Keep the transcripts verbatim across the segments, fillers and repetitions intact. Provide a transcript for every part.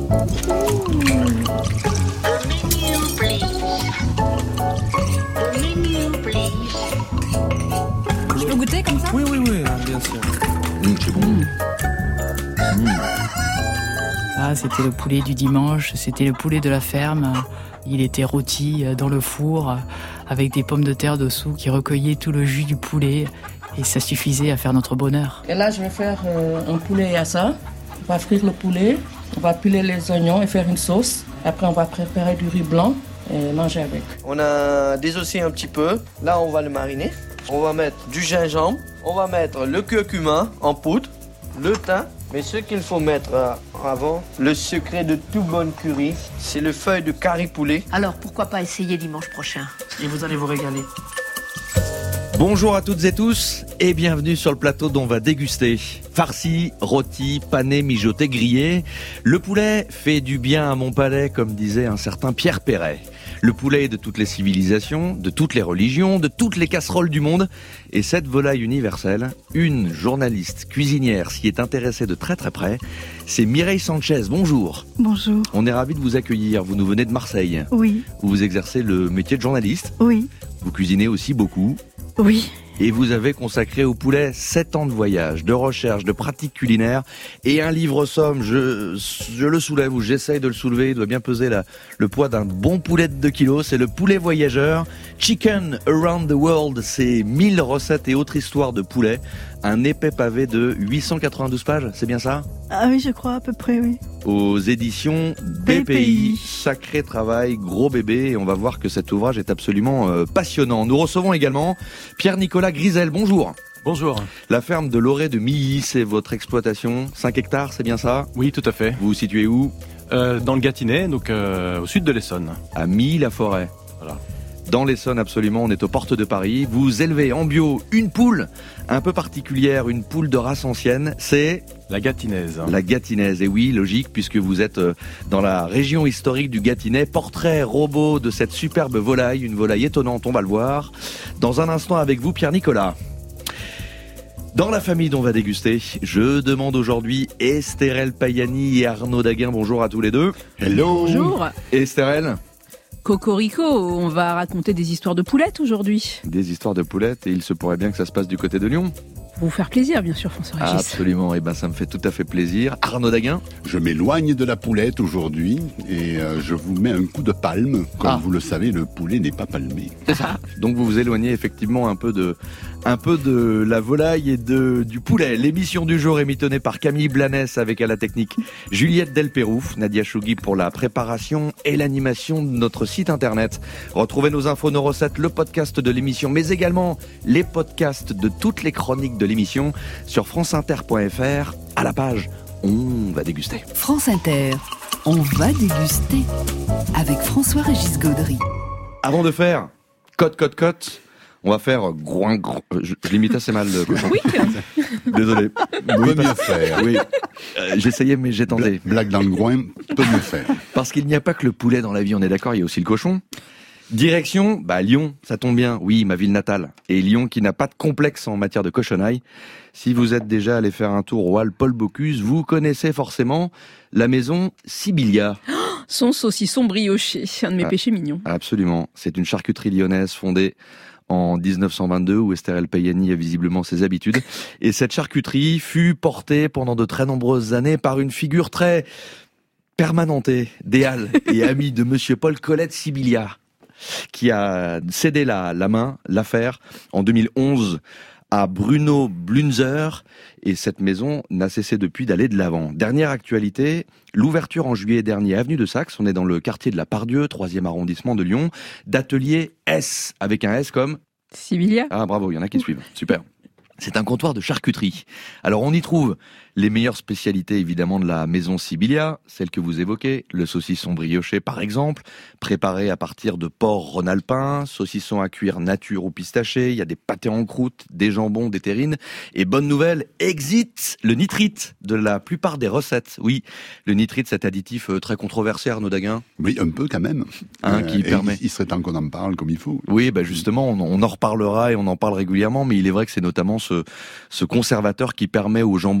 Je peux goûter comme ça ? Oui, oui, oui, bien sûr. Mmh, c'est bon. Mmh. Ah, c'était le poulet du dimanche, c'était le poulet de la ferme. Il était rôti dans le four avec des pommes de terre dessous qui recueillaient tout le jus du poulet. Et ça suffisait à faire notre bonheur. Et là, je vais faire euh, un poulet à ça. On va frire le poulet, on va piler les oignons et faire une sauce. Après, on va préparer du riz blanc et manger avec. On a désossé un petit peu. Là, on va le mariner. On va mettre du gingembre. On va mettre le curcuma en poudre, le thym. Mais ce qu'il faut mettre avant, le secret de tout bon curry, c'est le feuille de curry poulet. Alors, pourquoi pas essayer dimanche prochain ? Et vous allez vous régaler. Bonjour à toutes et tous et bienvenue sur le plateau dont on va déguster. Farci, rôti, pané, mijoté, grillé. Le poulet fait du bien à mon palais, comme disait un certain Pierre Perret. Le poulet est de toutes les civilisations, de toutes les religions, de toutes les casseroles du monde. Et cette volaille universelle, une journaliste cuisinière s'y est intéressée de très très près. C'est Mireille Sanchez, bonjour. Bonjour. On est ravis de vous accueillir, vous nous venez de Marseille. Oui. Vous exercez le métier de journaliste. Oui. Vous cuisinez aussi beaucoup. Oui. Et vous avez consacré au poulet sept ans de voyage, de recherche, de pratique culinaire et un livre somme, je, je le soulève ou j'essaye de le soulever, il doit bien peser la, le poids d'un bon poulet de deux kilos, c'est le poulet voyageur. Chicken Around the World, c'est mille recettes et autres histoires de poulet. Un épais pavé de huit cent quatre-vingt-douze pages, c'est bien ça ? Ah oui, je crois à peu près, oui. Aux éditions B P I. Sacré travail, gros bébé, et on va voir que cet ouvrage est absolument euh, passionnant. Nous recevons également Pierre-Nicolas Grisel, bonjour. Bonjour. La ferme de l'Orée de Milly, c'est votre exploitation, cinq hectares, c'est bien ça ? Oui, tout à fait. Vous vous situez où ? euh, Dans le Gâtinais, donc euh, au sud de l'Essonne. À Milly-la-Forêt. Voilà. Dans l'Essonne, absolument, on est aux portes de Paris. Vous élevez en bio une poule un peu particulière, une poule de race ancienne, c'est... La Gâtinaise. La Gâtinaise, et oui, logique, puisque vous êtes dans la région historique du Gâtinais. Portrait robot de cette superbe volaille, une volaille étonnante, on va le voir. Dans un instant avec vous, Pierre-Nicolas. Dans la famille dont on va déguster, je demande aujourd'hui Estérelle Payani et Arnaud Daguin. Bonjour à tous les deux. Hello. Bonjour. Estérelle. Cocorico, on va raconter des histoires de poulettes aujourd'hui. Des histoires de poulettes, et il se pourrait bien que ça se passe du côté de Lyon. Pour vous faire plaisir, bien sûr, François Régis. Absolument, et ben ça me fait tout à fait plaisir. Arnaud Daguin. Je m'éloigne de la poulette aujourd'hui et euh, je vous mets un coup de palme. Comme Ah. vous le savez, le poulet n'est pas palmé. C'est ça. Donc vous vous éloignez effectivement un peu de, un peu de la volaille et de, du poulet. L'émission du jour est mitonnée par Camille Blanes avec à la technique Juliette Delperouf, Nadia Chougui pour la préparation et l'animation de notre site internet. Retrouvez nos infos, nos recettes, le podcast de l'émission, mais également les podcasts de toutes les chroniques de l'émission sur franceinter point f r à la page On va déguster. France Inter, on va déguster avec François-Régis Gaudry. Avant de faire cote, cote, cote, on va faire groin, groin. Je, je l'imite assez mal, le cochon. Oui. Désolé. Peut mieux faire. Oui, euh, j'essayais, mais j'ai tenté. Blague dans le groin, peut mieux faire. Parce qu'il n'y a pas que le poulet dans la vie, on est d'accord, il y a aussi le cochon. Direction, bah Lyon, ça tombe bien, oui, ma ville natale. Et Lyon qui n'a pas de complexe en matière de cochonaille. Si vous êtes déjà allé faire un tour au Halles Paul Bocuse, vous connaissez forcément la maison Sibylia. Son saucisson brioché, un de mes Ah. péchés mignons. Absolument, c'est une charcuterie lyonnaise fondée en dix-neuf cent vingt-deux, où Estérelle Payani a visiblement ses habitudes. Et cette charcuterie fut portée pendant de très nombreuses années par une figure très permanentée des Halles et amie de Monsieur Paul Colette Sibylia, qui a cédé la, la main, l'affaire, en deux mille onze à Bruno Blunzer, et cette maison n'a cessé depuis d'aller de l'avant. Dernière actualité, l'ouverture en juillet dernier, avenue de Saxe, on est dans le quartier de la Pardieu, troisième arrondissement de Lyon, d'atelier S, avec un S comme... Sibylia. Ah bravo, il y en a qui suivent, super. C'est un comptoir de charcuterie. Alors on y trouve les meilleures spécialités évidemment de la maison Sibylia, celles que vous évoquez, le saucisson brioché par exemple, préparé à partir de porc rhône-alpin, saucisson à cuire nature ou pistaché, il y a des pâtés en croûte, des jambons, des terrines, et bonne nouvelle, exit le nitrite de la plupart des recettes. Oui, le nitrite, cet additif très controversé, Arnaud Daguin. Oui, un peu quand même. Hein, qui et permet... Il serait temps qu'on en parle comme il faut. Oui, bah justement, on, on en reparlera et on en parle régulièrement, mais il est vrai que c'est notamment ce, ce conservateur qui permet au jambon de garder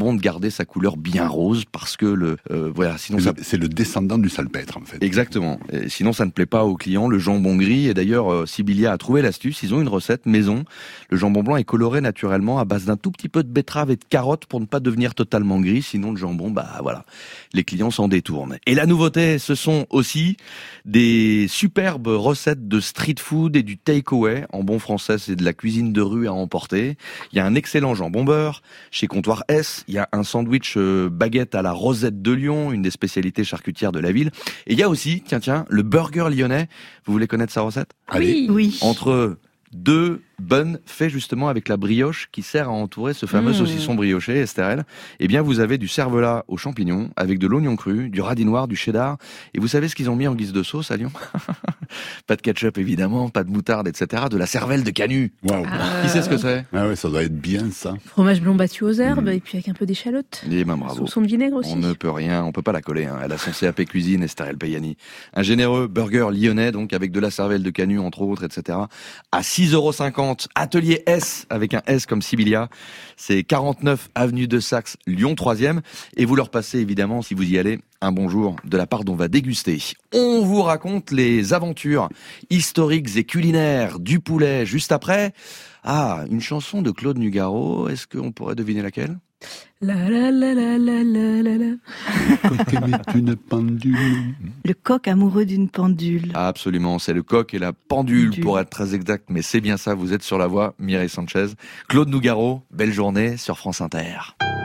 garder sa couleur bien rose parce que le euh, voilà sinon c'est, ça... le, c'est le descendant du salpêtre en fait. Exactement. Et sinon ça ne plaît pas aux clients le jambon gris. Et d'ailleurs euh, Sibylia a trouvé l'astuce. Ils ont une recette maison. Le jambon blanc est coloré naturellement à base d'un tout petit peu de betterave et de carotte pour ne pas devenir totalement gris. Sinon le jambon, bah voilà, les clients s'en détournent. Et la nouveauté, ce sont aussi des superbes recettes de street food et du take-away. En bon français, c'est de la cuisine de rue à emporter. Il y a un excellent jambon beurre chez Comptoir S. Il y a un sandwich baguette à la Rosette de Lyon, une des spécialités charcutières de la ville. Et il y a aussi, tiens, tiens, le burger lyonnais. Vous voulez connaître sa recette ? Oui. oui. Entre deux buns faits justement avec la brioche qui sert à entourer ce fameux mmh. saucisson brioché, Estherelle. Eh bien, vous avez du cervelas aux champignons avec de l'oignon cru, du radis noir, du cheddar. Et vous savez ce qu'ils ont mis en guise de sauce à Lyon ? Pas de ketchup évidemment, pas de moutarde, et cetera. De la cervelle de canut. Waouh. Ah. Qui sait ce que c'est ? Ah ouais, ça doit être bien ça. Fromage blond battu aux herbes Mmh. et puis avec un peu d'échalote. Eh ben bravo. Soupçon de vinaigre aussi. On ne peut rien, on peut pas la coller. Hein. Elle a son C A P cuisine, Estherelle Payani. Un généreux burger lyonnais, donc avec de la cervelle de canut entre autres, et cetera. À six euros cinquante. Atelier S, avec un S comme Sibylia. C'est quarante-neuf avenue de Saxe, Lyon troisième. Et vous leur passez évidemment, si vous y allez, un bonjour de la part d'On va déguster. On vous raconte les aventures historiques et culinaires du poulet juste après. Ah, une chanson de Claude Nougaro. Est-ce qu'on pourrait deviner laquelle ? La la la la la la la la. Le coq aimait une pendule. Le coq amoureux d'une pendule. Ah, absolument, c'est le coq et la pendule, Pendule. pour être très exact, mais c'est bien ça, vous êtes sur la voie, Mireille Sanchez. Claude Nougaro, belle journée sur France Inter.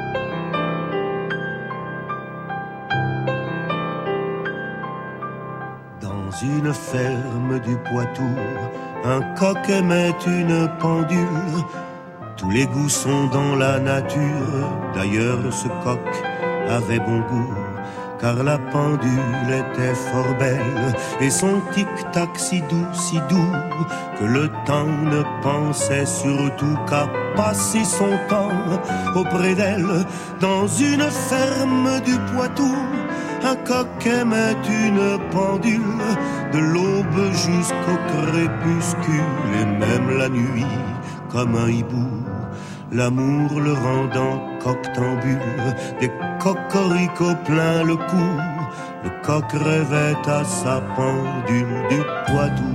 Dans une ferme du Poitou, un coq aimait une pendule. Tous les goûts sont dans la nature, d'ailleurs ce coq avait bon goût, car la pendule était fort belle, et son tic-tac si doux, si doux, que le temps ne pensait surtout qu'à passer son temps auprès d'elle. Dans une ferme du Poitou, un coq aimait une pendule, de l'aube jusqu'au crépuscule, et même la nuit, comme un hibou, l'amour le rendant coctambule, des cocoricots plein le cou, le coq rêvait à sa pendule du Poitou,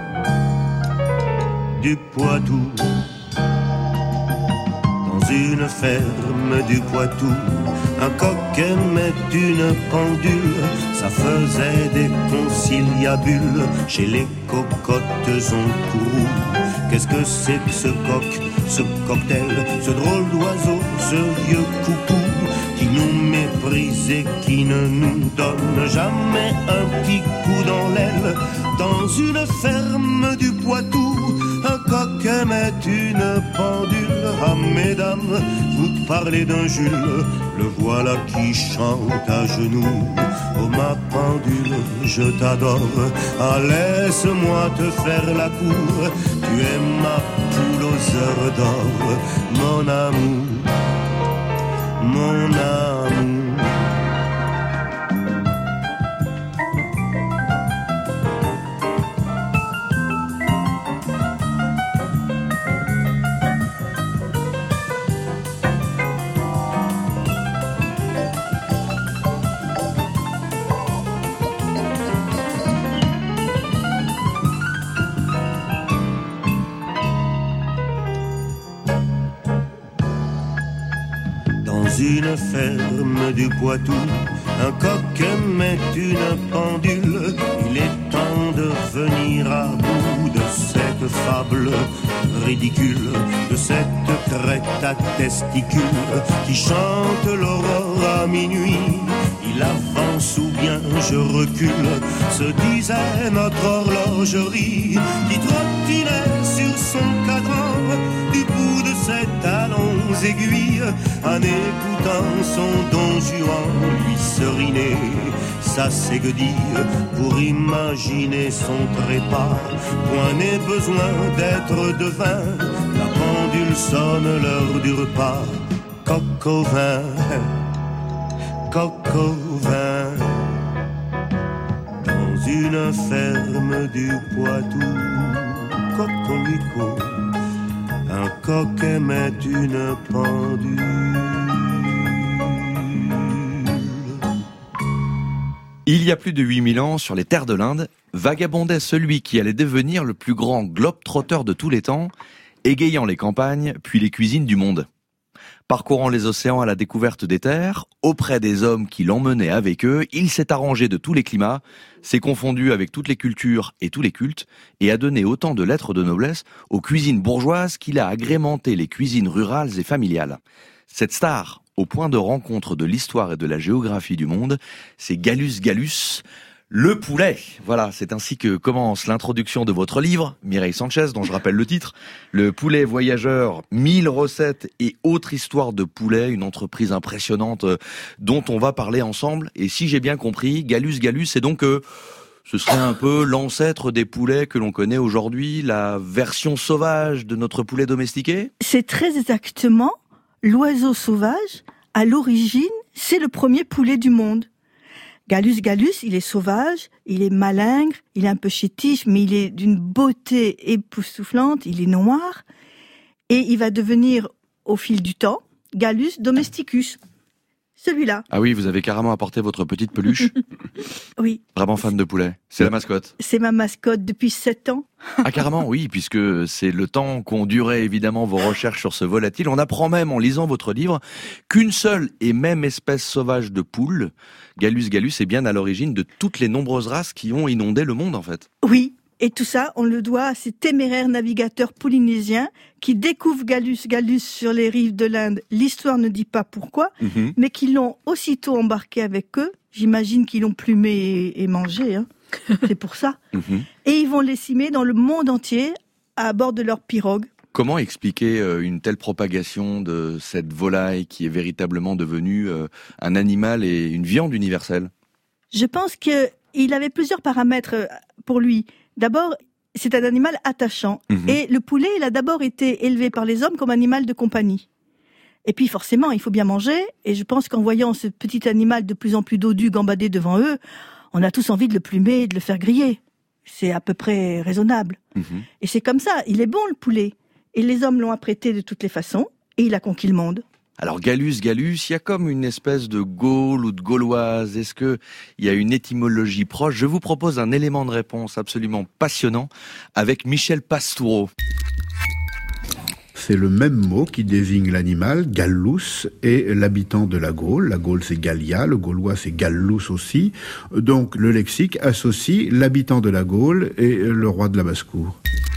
du Poitou. Dans une ferme du Poitou, un coq aimait une pendule, ça faisait des conciliabules chez les cocottes en courroux. Qu'est-ce que c'est que ce coq, ce cocktail, ce drôle d'oiseau, ce vieux coucou qui nous méprise et qui ne nous donne jamais un petit coup dans l'aile. Dans une ferme du Poitou, un coq aimait une pendule. Ah mesdames, vous parlez d'un Jules, le voilà qui chante à genoux. Oh ma pendule, je t'adore, ah laisse-moi te faire la cour. Tu es ma poule aux heures d'or, mon amour, mon amour. Une ferme du Poitou, un coq aimait une pendule. Il est temps de venir à bout de cette fable ridicule, de cette crête à testicules qui chante l'aurore à minuit. Il avance ou bien je recule, se disait notre horlogerie qui trottinait sur son cadran du bout de ses talons aiguilles, en écoutant son Don Juan lui seriner sa séguedille pour imaginer son trépas. Point n'est besoin d'être devin, la pendule sonne l'heure du repas. Coq au vin, coq au vin, dans une ferme du Poitou, cocorico, un coq aimait une pendule. Il y a plus de huit mille ans, sur les terres de l'Inde, vagabondait celui qui allait devenir le plus grand globe-trotteur de tous les temps, égayant les campagnes, puis les cuisines du monde. Parcourant les océans à la découverte des terres, auprès des hommes qui l'emmenaient avec eux, il s'est arrangé de tous les climats, s'est confondu avec toutes les cultures et tous les cultes, et a donné autant de lettres de noblesse aux cuisines bourgeoises qu'il a agrémenté les cuisines rurales et familiales. Cette star, au point de rencontre de l'histoire et de la géographie du monde, c'est Gallus Gallus, le poulet. Voilà, c'est ainsi que commence l'introduction de votre livre, Mireille Sanchez, dont je rappelle le titre. Le poulet voyageur, mille recettes et autres histoires de poulet, une entreprise impressionnante dont on va parler ensemble. Et si j'ai bien compris, Gallus Gallus, c'est donc que ce serait un peu l'ancêtre des poulets que l'on connaît aujourd'hui, la version sauvage de notre poulet domestiqué ? C'est très exactement l'oiseau sauvage. À l'origine, c'est le premier poulet du monde. Gallus Gallus, il est sauvage, il est malingre, il est un peu chétif, mais il est d'une beauté époustouflante, il est noir, et il va devenir, au fil du temps, Gallus domesticus. Celui-là. Ah oui, vous avez carrément apporté votre petite peluche. Oui. Vraiment fan de poulet. C'est la mascotte. C'est ma mascotte depuis sept ans. Ah carrément, oui, puisque c'est le temps qu'ont duré évidemment vos recherches sur ce volatile. On apprend même en lisant votre livre qu'une seule et même espèce sauvage de poule, Gallus Gallus, est bien à l'origine de toutes les nombreuses races qui ont inondé le monde en fait. Oui. Et tout ça, on le doit à ces téméraires navigateurs polynésiens qui découvrent Gallus Gallus sur les rives de l'Inde. L'histoire ne dit pas pourquoi, mmh. mais qui l'ont aussitôt embarqué avec eux. J'imagine qu'ils l'ont plumé et, et mangé. Hein. C'est pour ça. Mmh. Et ils vont l'essimer dans le monde entier à bord de leur pirogue. Comment expliquer une telle propagation de cette volaille qui est véritablement devenue un animal et une viande universelle ? Je pense qu'il avait plusieurs paramètres pour lui. D'abord, c'est un animal attachant. Mmh. Et le poulet, il a d'abord été élevé par les hommes comme animal de compagnie. Et puis forcément, il faut bien manger. Et je pense qu'en voyant ce petit animal de plus en plus dodu gambader devant eux, on a tous envie de le plumer et de le faire griller. C'est à peu près raisonnable. Mmh. Et c'est comme ça, il est bon le poulet. Et les hommes l'ont apprêté de toutes les façons. Et il a conquis le monde. Alors Gallus, Gallus, il y a comme une espèce de Gaule ou de Gauloise. Est-ce que il y a une étymologie proche ? Je vous propose un élément de réponse absolument passionnant avec Michel Pastoureau. C'est le même mot qui désigne l'animal, Gallus, et l'habitant de la Gaule. La Gaule, c'est Gallia, le gaulois, c'est Gallus aussi. Donc le lexique associe l'habitant de la Gaule et le roi de la basse-cour.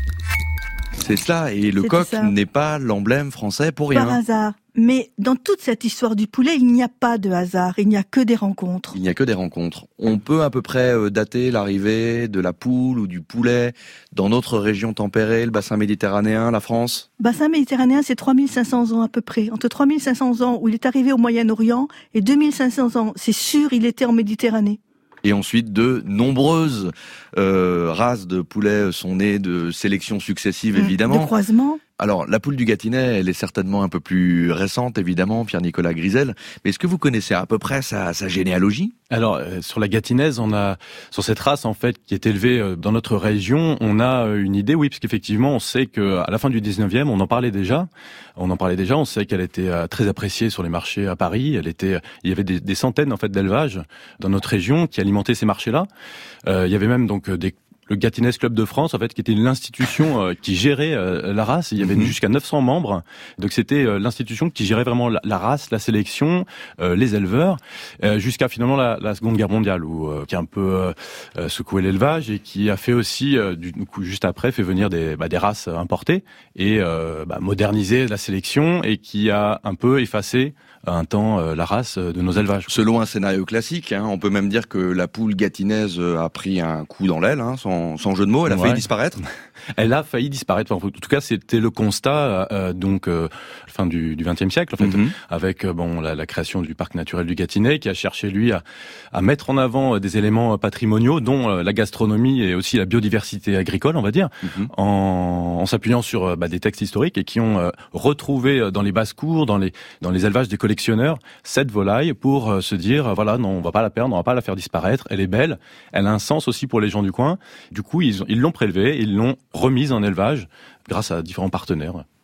C'est cela, et le coq n'est pas l'emblème français pour rien. Par hasard. Mais dans toute cette histoire du poulet, il n'y a pas de hasard, il n'y a que des rencontres. Il n'y a que des rencontres. On peut à peu près dater l'arrivée de la poule ou du poulet dans notre région tempérée, le bassin méditerranéen, la France ? Bassin méditerranéen, c'est trois mille cinq cents ans à peu près. Entre trois mille cinq cents ans où il est arrivé au Moyen-Orient et deux mille cinq cents ans, c'est sûr, il était en Méditerranée. Et ensuite, de nombreuses euh, races de poulets sont nées de sélections successives, évidemment. De croisements. Alors, la poule du Gâtinais, elle est certainement un peu plus récente, évidemment, Pierre-Nicolas Grisel. Mais est-ce que vous connaissez à peu près sa, sa généalogie ? Alors, euh, sur la gâtinaise, on a, sur cette race, en fait, qui est élevée euh, dans notre région, on a euh, une idée, oui, parce qu'effectivement, on sait qu'à la fin du dix-neuvième, on en parlait déjà. On en parlait déjà, on sait qu'elle était euh, très appréciée sur les marchés à Paris. Elle était, il y avait des, des centaines, en fait, d'élevages dans notre région qui alimentaient ces marchés-là. Euh, il y avait même, donc, des le Gâtinais Club de France, en fait, qui était l'institution euh, qui gérait euh, la race. Il y avait mmh. jusqu'à neuf cents membres. Donc, c'était euh, l'institution qui gérait vraiment la, la race, la sélection, euh, les éleveurs, euh, jusqu'à finalement la, la Seconde Guerre mondiale, où euh, qui a un peu euh, secoué l'élevage et qui a fait aussi, euh, du coup, juste après, fait venir des, bah, des races importées et euh, bah, moderniser la sélection et qui a un peu effacé un temps euh, la race de nos élevages. Selon un scénario classique, hein, on peut même dire que la poule gâtinaise a pris un coup dans l'aile, hein, sans, sans jeu de mots, elle a ouais. failli disparaître. Elle a failli disparaître. Enfin, en tout cas, c'était le constat euh, donc euh, fin du vingtième siècle, en fait, mm-hmm. avec euh, bon la, la création du parc naturel du Gâtinais, qui a cherché lui à, à mettre en avant des éléments patrimoniaux, dont euh, la gastronomie et aussi la biodiversité agricole, on va dire, mm-hmm. en, en s'appuyant sur euh, bah, des textes historiques et qui ont euh, retrouvé dans les basses-cours, dans les dans les élevages des collectionneurs, cette volaille pour euh, se dire euh, voilà, non, on va pas la perdre, on va pas la faire disparaître. Elle est belle, elle a un sens aussi pour les gens du coin. Du coup, ils ils l'ont prélevée, ils l'ont remise en élevage grâce à différents partenaires.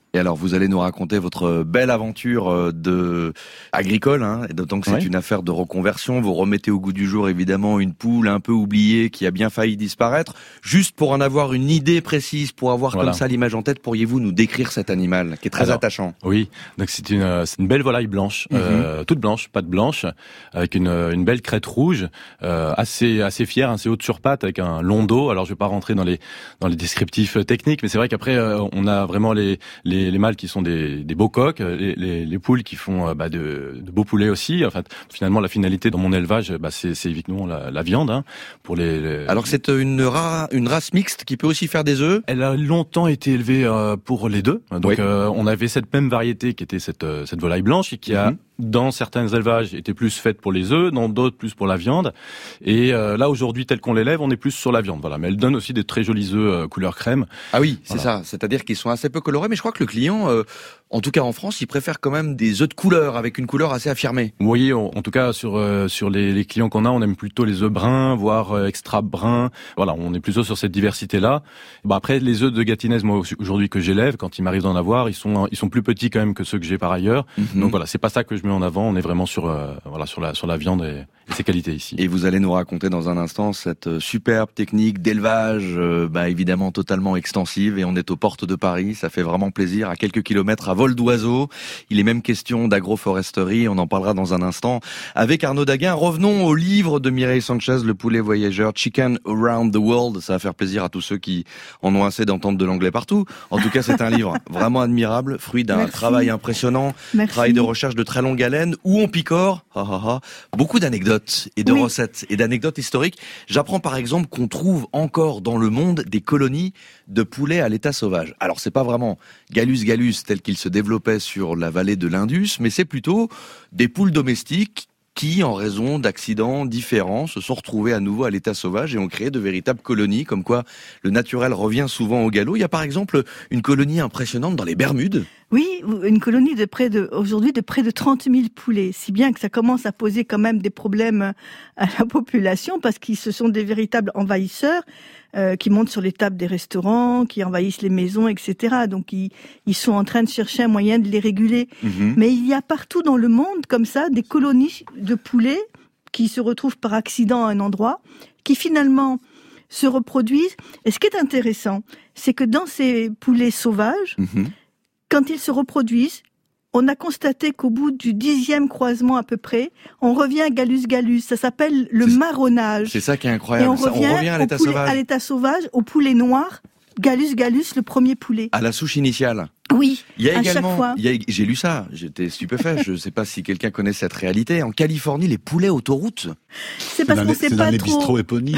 Et alors, vous allez nous raconter votre belle aventure de agricole, hein, et d'autant que c'est ouais. une affaire de reconversion. Vous remettez au goût du jour, évidemment, une poule un peu oubliée qui a bien failli disparaître. Juste pour en avoir une idée précise, pour avoir voilà. comme ça l'image en tête, pourriez-vous nous décrire cet animal qui est très alors, attachant? Oui, donc c'est une, c'est une belle volaille blanche, mm-hmm. euh, toute blanche, patte blanche, avec une, une belle crête rouge, euh, assez, assez fière, assez haute sur pattes, avec un long dos. Alors, je vais pas rentrer dans les, dans les descriptifs techniques, mais c'est vrai qu'après, euh, on a vraiment les, les Les, les mâles qui sont des, des beaux coqs, les, les, les poules qui font bah, de, de beaux poulets aussi. Enfin, finalement, la finalité dans mon élevage, bah, c'est, c'est évidemment la, la viande. Hein, pour les, les... Alors c'est une, ra- une race mixte qui peut aussi faire des œufs. Elle a longtemps été élevée euh, pour les deux. Donc, oui. euh, on avait cette même variété qui était cette, cette volaille blanche et qui a, mm-hmm. dans certains élevages, était plus faite pour les œufs, dans d'autres plus pour la viande. Et euh, là, aujourd'hui, tel qu'on l'élève, on est plus sur la viande. Voilà. Mais elle donne aussi des très jolis œufs euh, couleur crème. Ah oui, c'est voilà. ça. C'est-à-dire qu'ils sont assez peu colorés, mais je crois que le client, euh, en tout cas en France, il préfère quand même des œufs de couleur, avec une couleur assez affirmée. Oui, en, en tout cas, sur euh, sur les, les clients qu'on a, on aime plutôt les œufs bruns, voire euh, extra bruns. Voilà, on est plutôt sur cette diversité-là. Bah, après, les œufs de gâtinais, moi, aujourd'hui, que j'élève, quand il m'arrive d'en avoir, ils sont ils sont plus petits quand même que ceux que j'ai par ailleurs. Mm-hmm. Donc voilà, c'est pas ça que je mets en avant. On est vraiment sur euh, voilà sur la sur la viande et, et ses qualités ici. Et vous allez nous raconter dans un instant cette superbe technique d'élevage, euh, bah évidemment totalement extensive, et on est aux portes de Paris. Ça fait vraiment plaisir, à quelques kilomètres à vol d'oiseau. Il est même question d'agroforesterie. On en parlera dans un instant avec Arnaud Daguin. Revenons au livre de Mireille Sanchez, Le poulet voyageur, Chicken Around the World. Ça va faire plaisir à tous ceux qui en ont assez d'entendre de l'anglais partout. En tout cas, c'est un livre vraiment admirable, fruit d'un Merci. travail impressionnant, Merci. travail de recherche de très longue haleine, où on picore, ha, ha, ha, beaucoup d'anecdotes et de oui. recettes et d'anecdotes historiques. J'apprends par exemple qu'on trouve encore dans le monde des colonies de poulets à l'état sauvage. Alors c'est pas vraiment Gallus gallus tel qu'il se développait sur la vallée de l'Indus, mais c'est plutôt des poules domestiques qui, en raison d'accidents différents, se sont retrouvés à nouveau à l'état sauvage et ont créé de véritables colonies, comme quoi le naturel revient souvent au galop. Il y a par exemple une colonie impressionnante dans les Bermudes. Oui, une colonie de près de, aujourd'hui, de près de trente mille poulets. Si bien que ça commence à poser quand même des problèmes à la population, parce qu'ils se sont des véritables envahisseurs, euh, qui montent sur les tables des restaurants, qui envahissent les maisons, et cetera. Donc, ils, ils sont en train de chercher un moyen de les réguler. Mmh. Mais il y a partout dans le monde, comme ça, des colonies de poulets qui se retrouvent par accident à un endroit, qui finalement se reproduisent. Et ce qui est intéressant, c'est que dans ces poulets sauvages, mmh. quand ils se reproduisent, on a constaté qu'au bout du dixième croisement à peu près, on revient à Gallus gallus. Ça s'appelle le c'est, marronnage. C'est ça qui est incroyable. Et on, revient, on revient à l'état poulet, sauvage. À l'état sauvage, au poulet noir, Gallus gallus, le premier poulet. À la souche initiale. Oui, il y a à également, chaque fois. Il y a, j'ai lu ça, j'étais stupéfait. Je ne sais pas si quelqu'un connaît cette réalité. En Californie, les poulets autoroute. C'est parce c'est qu'on ne sait pas trop. C'est dans les bistrots éponymes.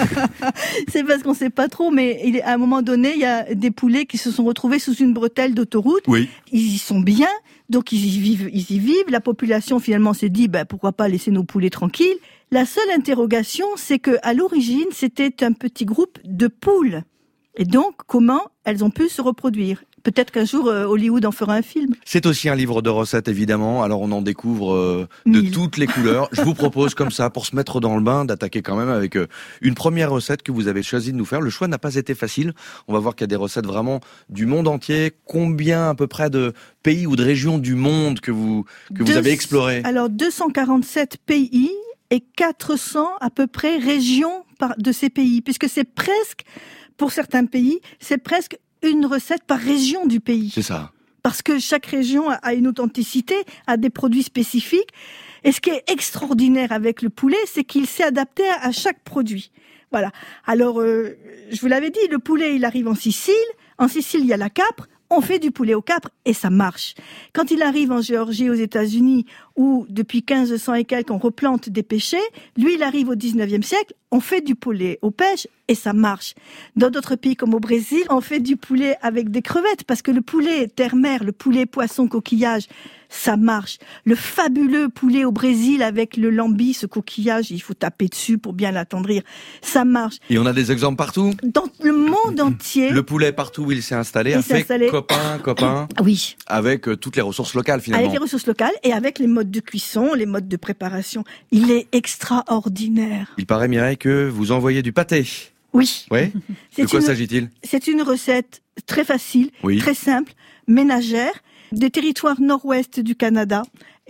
C'est parce qu'on ne sait pas trop, mais il est, à un moment donné, il y a des poulets qui se sont retrouvés sous une bretelle d'autoroute. Oui. Ils y sont bien, donc ils y vivent. Ils y vivent. La population finalement s'est dit, ben pourquoi pas laisser nos poulets tranquilles. La seule interrogation, c'est que à l'origine, c'était un petit groupe de poules. Et donc, comment elles ont pu se reproduire ? Peut-être qu'un jour, euh, Hollywood en fera un film. C'est aussi un livre de recettes, évidemment. Alors, on en découvre euh, de Mille. toutes les couleurs. Je vous propose, comme ça, pour se mettre dans le bain, d'attaquer quand même avec euh, une première recette que vous avez choisi de nous faire. Le choix n'a pas été facile. On va voir qu'il y a des recettes vraiment du monde entier. Combien, à peu près, de pays ou de régions du monde que vous, que vous avez explorées ? Alors, deux cent quarante-sept pays et quatre cents, à peu près, régions par, de ces pays. Puisque c'est presque, pour certains pays, c'est presque une recette par région du pays. C'est ça. Parce que chaque région a une authenticité, a des produits spécifiques. Et ce qui est extraordinaire avec le poulet, c'est qu'il s'est adapté à chaque produit. Voilà. Alors, euh, je vous l'avais dit, le poulet, il arrive en Sicile. En Sicile, il y a la capre. On fait du poulet au capre et ça marche. Quand il arrive en Géorgie, aux États-Unis, où depuis quinze cents et quelques, on replante des pêchers, lui, il arrive au dix-neuvième siècle, on fait du poulet aux pêches et ça marche. Dans d'autres pays comme au Brésil, on fait du poulet avec des crevettes parce que le poulet terre-mer, le poulet poisson coquillage, ça marche. Le fabuleux poulet au Brésil avec le lambi, ce coquillage, il faut taper dessus pour bien l'attendrir, ça marche. Et on a des exemples partout ? Dans le monde entier. Le poulet, partout où il s'est installé, il a fait installé... copain, copain. Oui. Avec euh, toutes les ressources locales, finalement. Avec les ressources locales et avec les modes de cuisson, les modes de préparation. Il est extraordinaire. Il paraît, Mireille, que vous envoyez du pâté. Oui. Oui. De quoi une... s'agit-il ? C'est une recette très facile, oui. très simple, ménagère des territoires nord-ouest du Canada.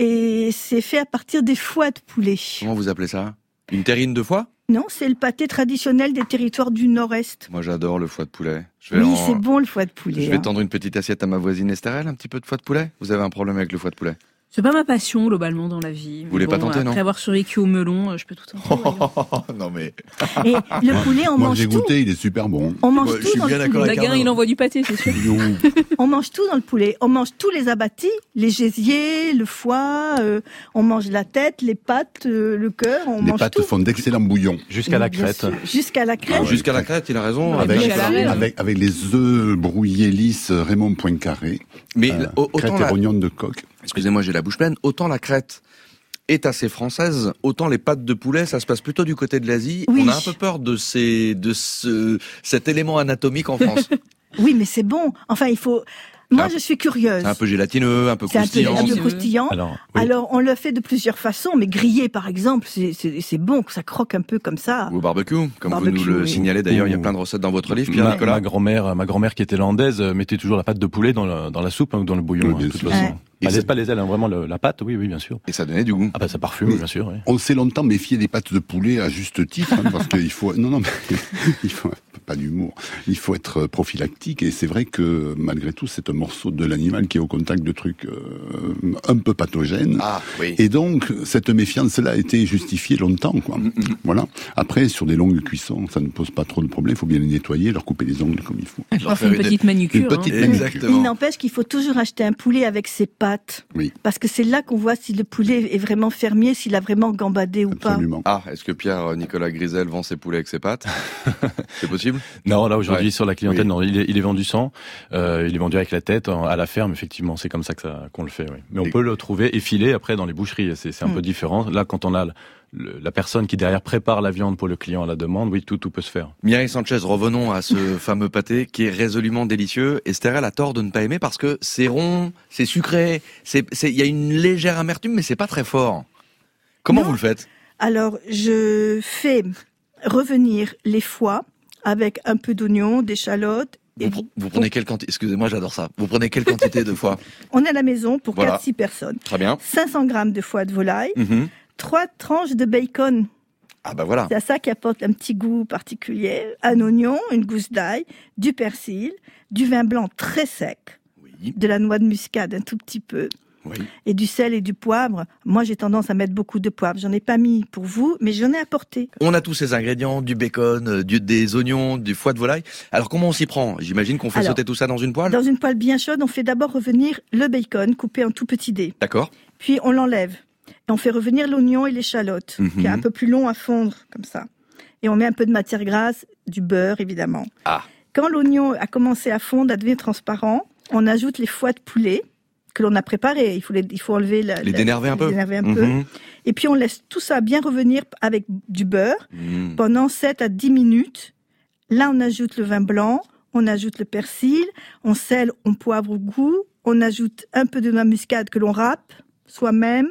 Et c'est fait à partir des foies de poulet. Comment vous appelez ça ? Une terrine de foie ? Non, c'est le pâté traditionnel des territoires du nord-est. Moi, j'adore le foie de poulet. Je vais Oui, en... c'est bon le foie de poulet. Je vais hein. tendre une petite assiette à ma voisine Estherelle, un petit peu de foie de poulet. Vous avez un problème avec le foie de poulet ? C'est pas ma passion globalement dans la vie. Vous voulez bon, pas tenter, non ? Après avoir survécu au melon, je peux tout tenter. Non mais. Et le poulet, on Moi, mange j'ai tout. goûté, il est super bon. On mange Moi, je tout suis dans bien le d'accord poulet. avec Daguin, Arnaud. il envoie du pâté, c'est sûr. On mange tout dans le poulet. On mange tous les abattis, les gésiers, le foie, euh, on mange la tête, les pattes, euh, le cœur, on Les mange pâtes tout. font d'excellents bouillons. Jusqu'à la Bien crête. sûr. Jusqu'à la crête. Jusqu'à la crête, il a raison. Ouais, Avec, puis à la reine. avec, avec les œufs brouillés lisses Raymond Poincaré. Mais euh, au- crête autant et la... rognon de coq. Excusez-moi, j'ai la bouche pleine. Autant la crête est assez française, autant les pâtes de poulet, ça se passe plutôt du côté de l'Asie. Oui. On a un peu peur de ces, de ce, cet élément anatomique en France. Oui, mais c'est bon. Enfin, il faut... Moi, Ah, je suis curieuse. C'est un peu gélatineux, un peu C'est un peu, croustillant. un peu C'est- croustillant. Alors, oui. Alors, on le fait de plusieurs façons, mais grillé, par exemple, c'est, c'est, c'est bon, que ça croque un peu comme ça. Ou au barbecue, comme Barbecue, vous nous le oui. signalez d'ailleurs, il y a Ouh. plein de recettes dans votre livre, Ma, Pierre-Nicolas. ma grand-mère, ma grand-mère qui était landaise, euh, mettait toujours la pâte de poulet dans, le, dans la soupe hein, ou dans le bouillon, Oui, hein, bien de toute sûr. façon. Ouais. Et Pas, c'est- les, pas les ailes, hein, vraiment le- la pâte, oui, oui, bien sûr. Et ça donnait du goût. Ah bah ça parfume, Oui. bien sûr. Oui. On s'est longtemps méfié des pâtes de poulet à juste titre, hein, parce qu'il faut, non, non, mais il faut, pas d'humour, il faut être prophylactique, et c'est vrai que, malgré tout, c'est un morceau de l'animal qui est au contact de trucs euh, un peu pathogènes. Ah, oui. Et donc, cette méfiance-là a été justifiée longtemps, quoi. Voilà. Après, sur des longues cuissons, ça ne pose pas trop de problème, il faut bien les nettoyer, leur couper les ongles comme il faut. Leur On fait faire une petite manucure. une petite hein. manucure. Exactement. Il n'empêche qu'il faut toujours acheter un poulet avec ses pattes. Oui. Parce que c'est là qu'on voit si le poulet est vraiment fermier, s'il a vraiment gambadé ou pas. Absolument. Ah, est-ce que Pierre-Nicolas Grisel vend ses poulets avec ses pattes? C'est possible? Non, là aujourd'hui Ouais. sur la clientèle, Oui. non, il est, il est vendu sans. Euh, il est vendu avec la tête en- à la ferme, effectivement. C'est comme ça que ça qu'on le fait. Oui. Mais on Et- peut le trouver effilé après dans les boucheries. C'est, c'est un Mm. peu différent. Là, quand on a le- le- la personne qui derrière prépare la viande pour le client à la demande, oui, tout, tout peut se faire. Mireille Sanchez, revenons à ce fameux pâté qui est résolument délicieux. Esther, elle a tort de ne pas aimer parce que c'est rond, c'est sucré, c'est, c'est, il y a une légère amertume, mais c'est pas très fort. Comment Non. vous le faites? Alors, je fais revenir les foies avec un peu d'oignon, d'échalotes. Vous, Et pre- vous prenez quelle quantité? Excusez-moi, j'adore ça. Vous prenez quelle quantité de foie? on est à la maison pour Voilà. quatre six personnes. Très bien. cinq cents grammes de foie de volaille, Mhm. trois tranches de bacon. Ah bah voilà. C'est à ça qui apporte un petit goût particulier. Un oignon, une gousse d'ail, du persil, du vin blanc très sec, Oui, de la noix de muscade un tout petit peu, oui. et du sel et du poivre. Moi, j'ai tendance à mettre beaucoup de poivre. J'en ai pas mis pour vous, mais j'en ai apporté. On a tous ces ingrédients, du bacon, euh, du, des oignons, du foie de volaille. Alors comment on s'y prend? J'imagine qu'on fait Alors, sauter tout ça dans une poêle? Dans une poêle bien chaude, on fait d'abord revenir le bacon coupé en tout petits dés. D'accord. Puis on l'enlève. Et on fait revenir l'oignon et l'échalote, Mhm. qui est un peu plus long à fondre, comme ça. Et on met un peu de matière grasse, du beurre, évidemment. Ah. Quand l'oignon a commencé à fondre, à devenir transparent, on ajoute les foies de poulet que l'on a préparés. Il faut, les, il faut enlever la, Les la- dénerver un peu. les dénerver un peu. Mhm. Et puis on laisse tout ça bien revenir avec du beurre Mhm. pendant sept à dix minutes. Là, on ajoute le vin blanc, on ajoute le persil, on sel, on poivre au goût, on ajoute un peu de noix muscade que l'on râpe soi-même.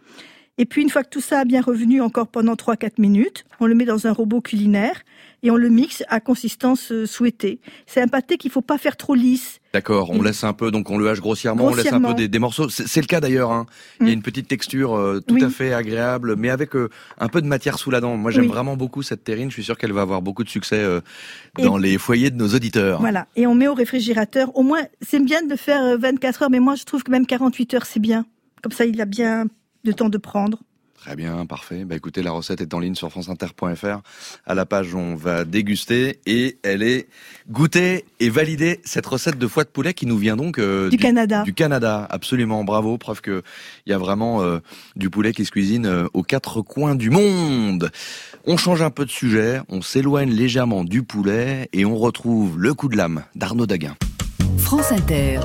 Et puis, une fois que tout ça a bien revenu encore pendant trois à quatre minutes, on le met dans un robot culinaire et on le mixe à consistance euh, souhaitée. C'est un pâté qu'il faut pas faire trop lisse. D'accord, on Et- laisse un peu, donc on le hache grossièrement, on laisse un Grossièrement. peu des, des morceaux. C'est, c'est le cas d'ailleurs, hein. Il y a Mm. une petite texture euh, tout Oui. à fait agréable, mais avec euh, un peu de matière sous la dent. Moi j'aime Oui. vraiment beaucoup cette terrine, je suis sûr qu'elle va avoir beaucoup de succès euh, Et- dans les foyers de nos auditeurs. Voilà. Et on met au réfrigérateur. Au moins, c'est bien de le faire euh, vingt-quatre heures, mais moi, je trouve que même quarante-huit heures, c'est bien. Comme ça, il a bien le temps de prendre. Très bien, parfait. Bah écoutez, la recette est en ligne sur franceinter point f r. À la page, on va déguster et elle est goûtée et validée, cette recette de foie de poulet qui nous vient donc euh, Du Canada. Du Canada, absolument, bravo. Preuve que il y a vraiment euh, du poulet qui se cuisine euh, aux quatre coins du monde. On change un peu de sujet, on s'éloigne légèrement du poulet et on retrouve le coup de lame d'Arnaud Daguin. France Inter.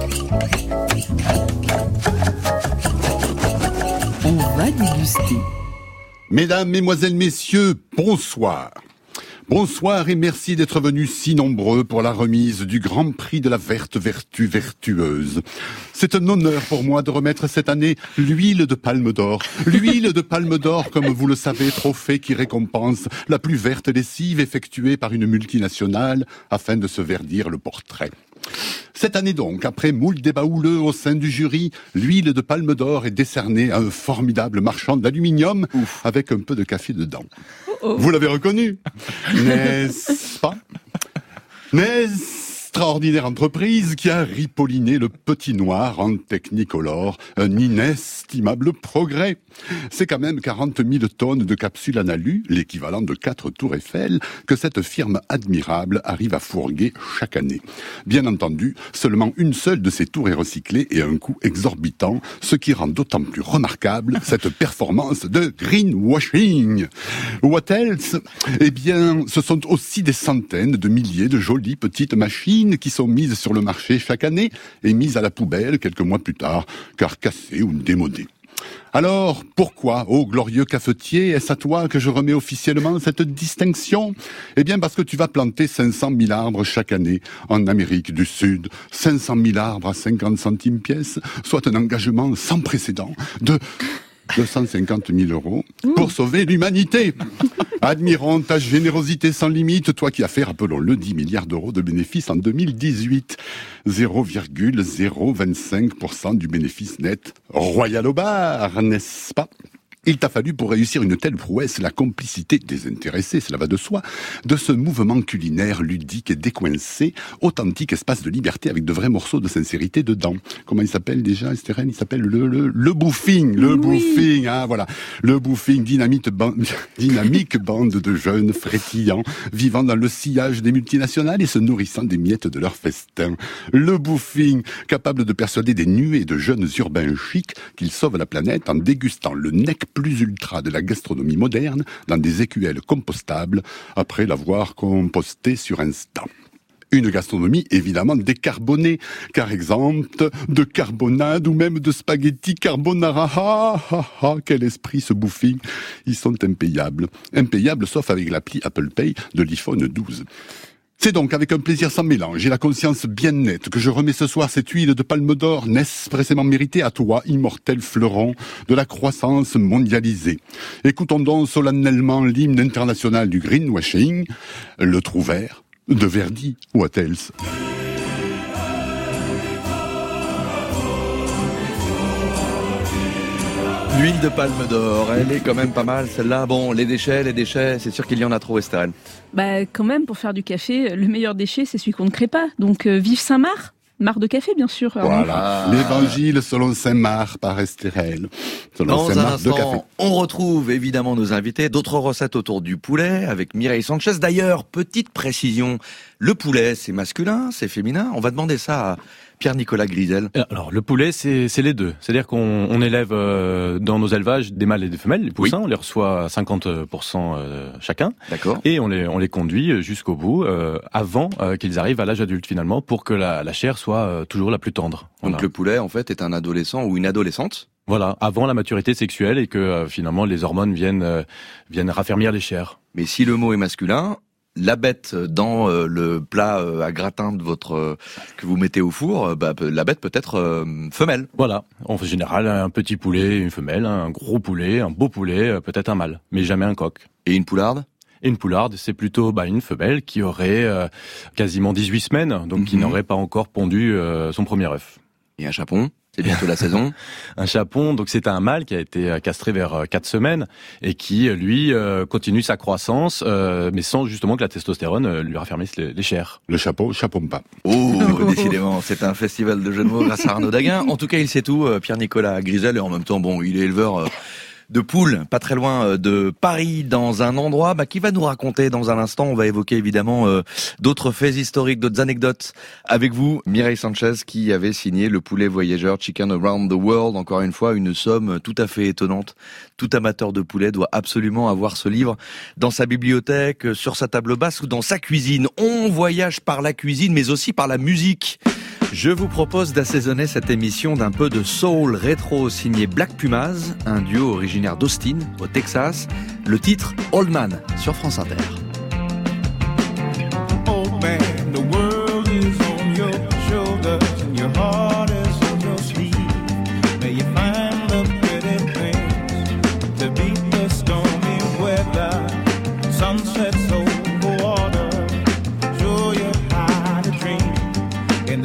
On va déguster. Mesdames, Mesdemoiselles, Messieurs, bonsoir. Bonsoir et merci d'être venus si nombreux pour la remise du Grand Prix de la Verte Vertu Vertueuse. C'est un honneur pour moi de remettre cette année l'huile de Palme d'Or. L'huile de Palme d'Or, comme vous le savez, trophée qui récompense la plus verte lessive effectuée par une multinationale afin de se verdir le portrait. Cette année donc, après moult débats houleux au sein du jury, l'huile de palme d'or est décernée à un formidable marchand d'aluminium avec un peu de café dedans. Oh oh. Vous l'avez reconnu, n'est-ce pas? N'est-ce extraordinaire entreprise qui a ripolliné le petit noir en Technicolor, un inestimable progrès. C'est quand même quarante mille tonnes de capsules en alu, l'équivalent de quatre tours Eiffel, que cette firme admirable arrive à fourguer chaque année. Bien entendu, seulement une seule de ces tours est recyclée et à un coût exorbitant, ce qui rend d'autant plus remarquable cette performance de greenwashing. What else? Eh bien, ce sont aussi des centaines de milliers de jolies petites machines qui sont mises sur le marché chaque année et mises à la poubelle quelques mois plus tard, car cassées ou démodées. Alors, pourquoi, ô glorieux cafetier, est-ce à toi que je remets officiellement cette distinction? Eh bien, parce que tu vas planter cinq cent mille arbres chaque année en Amérique du Sud. cinq cent mille arbres à cinquante centimes pièce, soit un engagement sans précédent de deux cent cinquante mille euros pour sauver l'humanité. Admirons ta générosité sans limite, toi qui as fait, rappelons-le, dix milliards d'euros de bénéfices en deux mille dix-huit. zéro virgule zéro vingt-cinq pour cent du bénéfice net royal au bar, n'est-ce pas? Il t'a fallu pour réussir une telle prouesse la complicité désintéressée, cela va de soi, de ce mouvement culinaire ludique et décoincé, authentique espace de liberté avec de vrais morceaux de sincérité dedans. Comment il s'appelle déjà, Estérène? Il s'appelle le, le, le boofing, le oui. boofing, hein, voilà. Le boofing, dynamite bande, dynamique bande de jeunes frétillants, vivant dans le sillage des multinationales et se nourrissant des miettes de leur festin. Le boofing, capable de persuader des nuées de jeunes urbains chics qu'ils sauvent la planète en dégustant le nec plus ultra de la gastronomie moderne dans des écuelles compostables après l'avoir composté sur Insta. Une gastronomie évidemment décarbonée, car exemple de carbonade ou même de spaghetti carbonara. Ah, ah, ah, quel esprit ce boofing. Ils sont impayables. Impayables sauf avec l'appli Apple Pay de l'iPhone douze. C'est donc avec un plaisir sans mélange et la conscience bien nette que je remets ce soir cette huile de palme d'or nespressément méritée à toi, immortel fleuron de la croissance mondialisée. Écoutons donc solennellement l'hymne international du greenwashing, le trou vert de Verdi, What else? L'huile de palme d'or, elle est quand même pas mal celle-là. Bon, les déchets, les déchets, c'est sûr qu'il y en a trop, Estérène. Bah quand même, pour faire du café, le meilleur déchet, c'est celui qu'on ne crée pas. Donc euh, vive Saint-Marc, marc de café bien sûr. Voilà, l'évangile selon Saint-Marc par Estérène. Dans un instant, on retrouve évidemment nos invités, d'autres recettes autour du poulet avec Mireille Sanchez. D'ailleurs, petite précision, le poulet, c'est masculin, c'est féminin? On va demander ça à Pierre-Nicolas Grisel. Alors, le poulet, c'est, c'est les deux. C'est-à-dire qu'on on élève euh, dans nos élevages des mâles et des femelles, les poussins. Oui. On les reçoit à cinquante pour cent euh, chacun. D'accord. Et on les, on les conduit jusqu'au bout, euh, avant euh, qu'ils arrivent à l'âge adulte, finalement, pour que la, la chair soit euh, toujours la plus tendre. Voilà. Donc le poulet, en fait, est un adolescent ou une adolescente? Voilà, avant la maturité sexuelle et que euh, finalement les hormones viennent, euh, viennent raffermir les chairs. Mais si le mot est masculin, la bête dans euh, le plat euh, à gratin de votre euh, que vous mettez au four, euh, bah, la bête peut être euh, femelle. Voilà, en général un petit poulet, une femelle, un gros poulet, un beau poulet, euh, peut-être un mâle, mais jamais un coq. Et une poularde? Et une poularde, c'est plutôt bah, une femelle qui aurait euh, quasiment dix-huit semaines, donc mm-hmm. qui n'aurait pas encore pondu euh, son premier œuf. Et un chapon? C'est bientôt la saison. Un chapon, donc c'est un mâle qui a été castré vers quatre semaines et qui, lui, euh, continue sa croissance, euh, mais sans justement que la testostérone euh, lui raffermisse les, les chairs. Le chapeau, chapon pas. Oh, décidément, c'est un festival de jeux de mots grâce à Arnaud Daguin. En tout cas, il sait tout, euh, Pierre-Nicolas Grisel, et en même temps, bon, il est éleveur... Euh, de poules, pas très loin de Paris, dans un endroit bah, qui va nous raconter dans un instant. On va évoquer évidemment euh, d'autres faits historiques, d'autres anecdotes avec vous. Mireille Sanchez qui avait signé le poulet voyageur Chicken Around the World. Encore une fois, une somme tout à fait étonnante. Tout amateur de poulet doit absolument avoir ce livre dans sa bibliothèque, sur sa table basse ou dans sa cuisine. On voyage par la cuisine, mais aussi par la musique. Je vous propose d'assaisonner cette émission d'un peu de soul rétro signé Black Pumas, un duo originaire d'Austin, au Texas. Le titre Old Man sur France Inter. Old man, the world is on your shoulders and your heart is on your sleeve. May you find the pretty things to beat the stormy weather. Sunsets over water, show you how to dream. In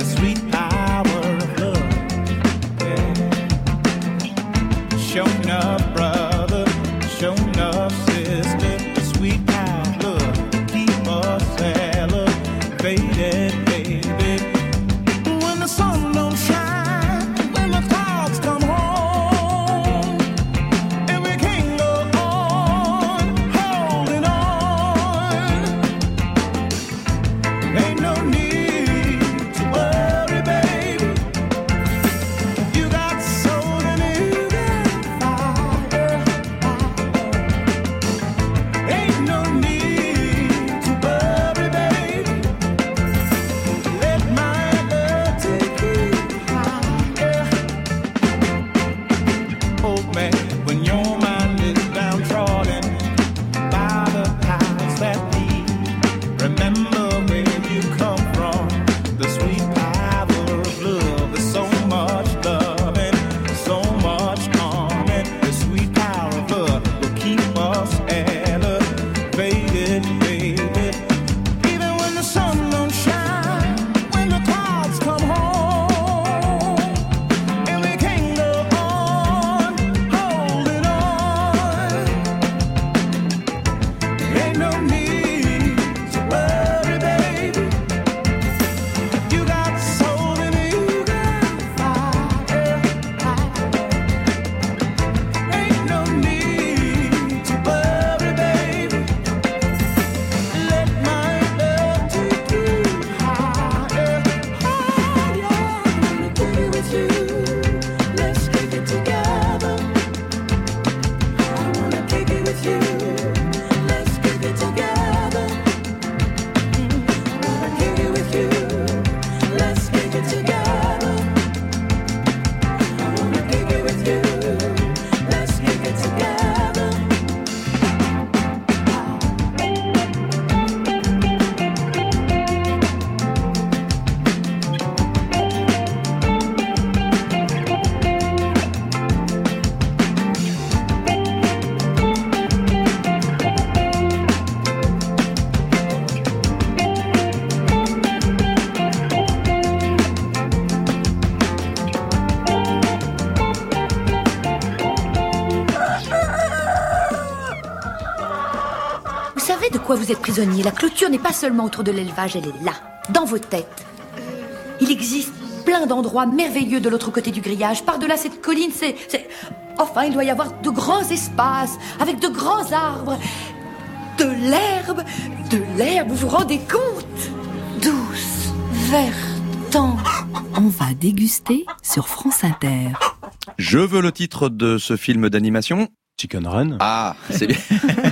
savez de quoi vous êtes prisonnier. La clôture n'est pas seulement autour de l'élevage, elle est là, dans vos têtes. Il existe plein d'endroits merveilleux de l'autre côté du grillage. Par-delà cette colline, c'est, c'est... Enfin, il doit y avoir de grands espaces, avec de grands arbres, de l'herbe, de l'herbe, vous vous rendez compte? Douce, verte, tendre. On va déguster sur France Inter. Je veux le titre de ce film d'animation. Chicken Run. Ah, c'est bien.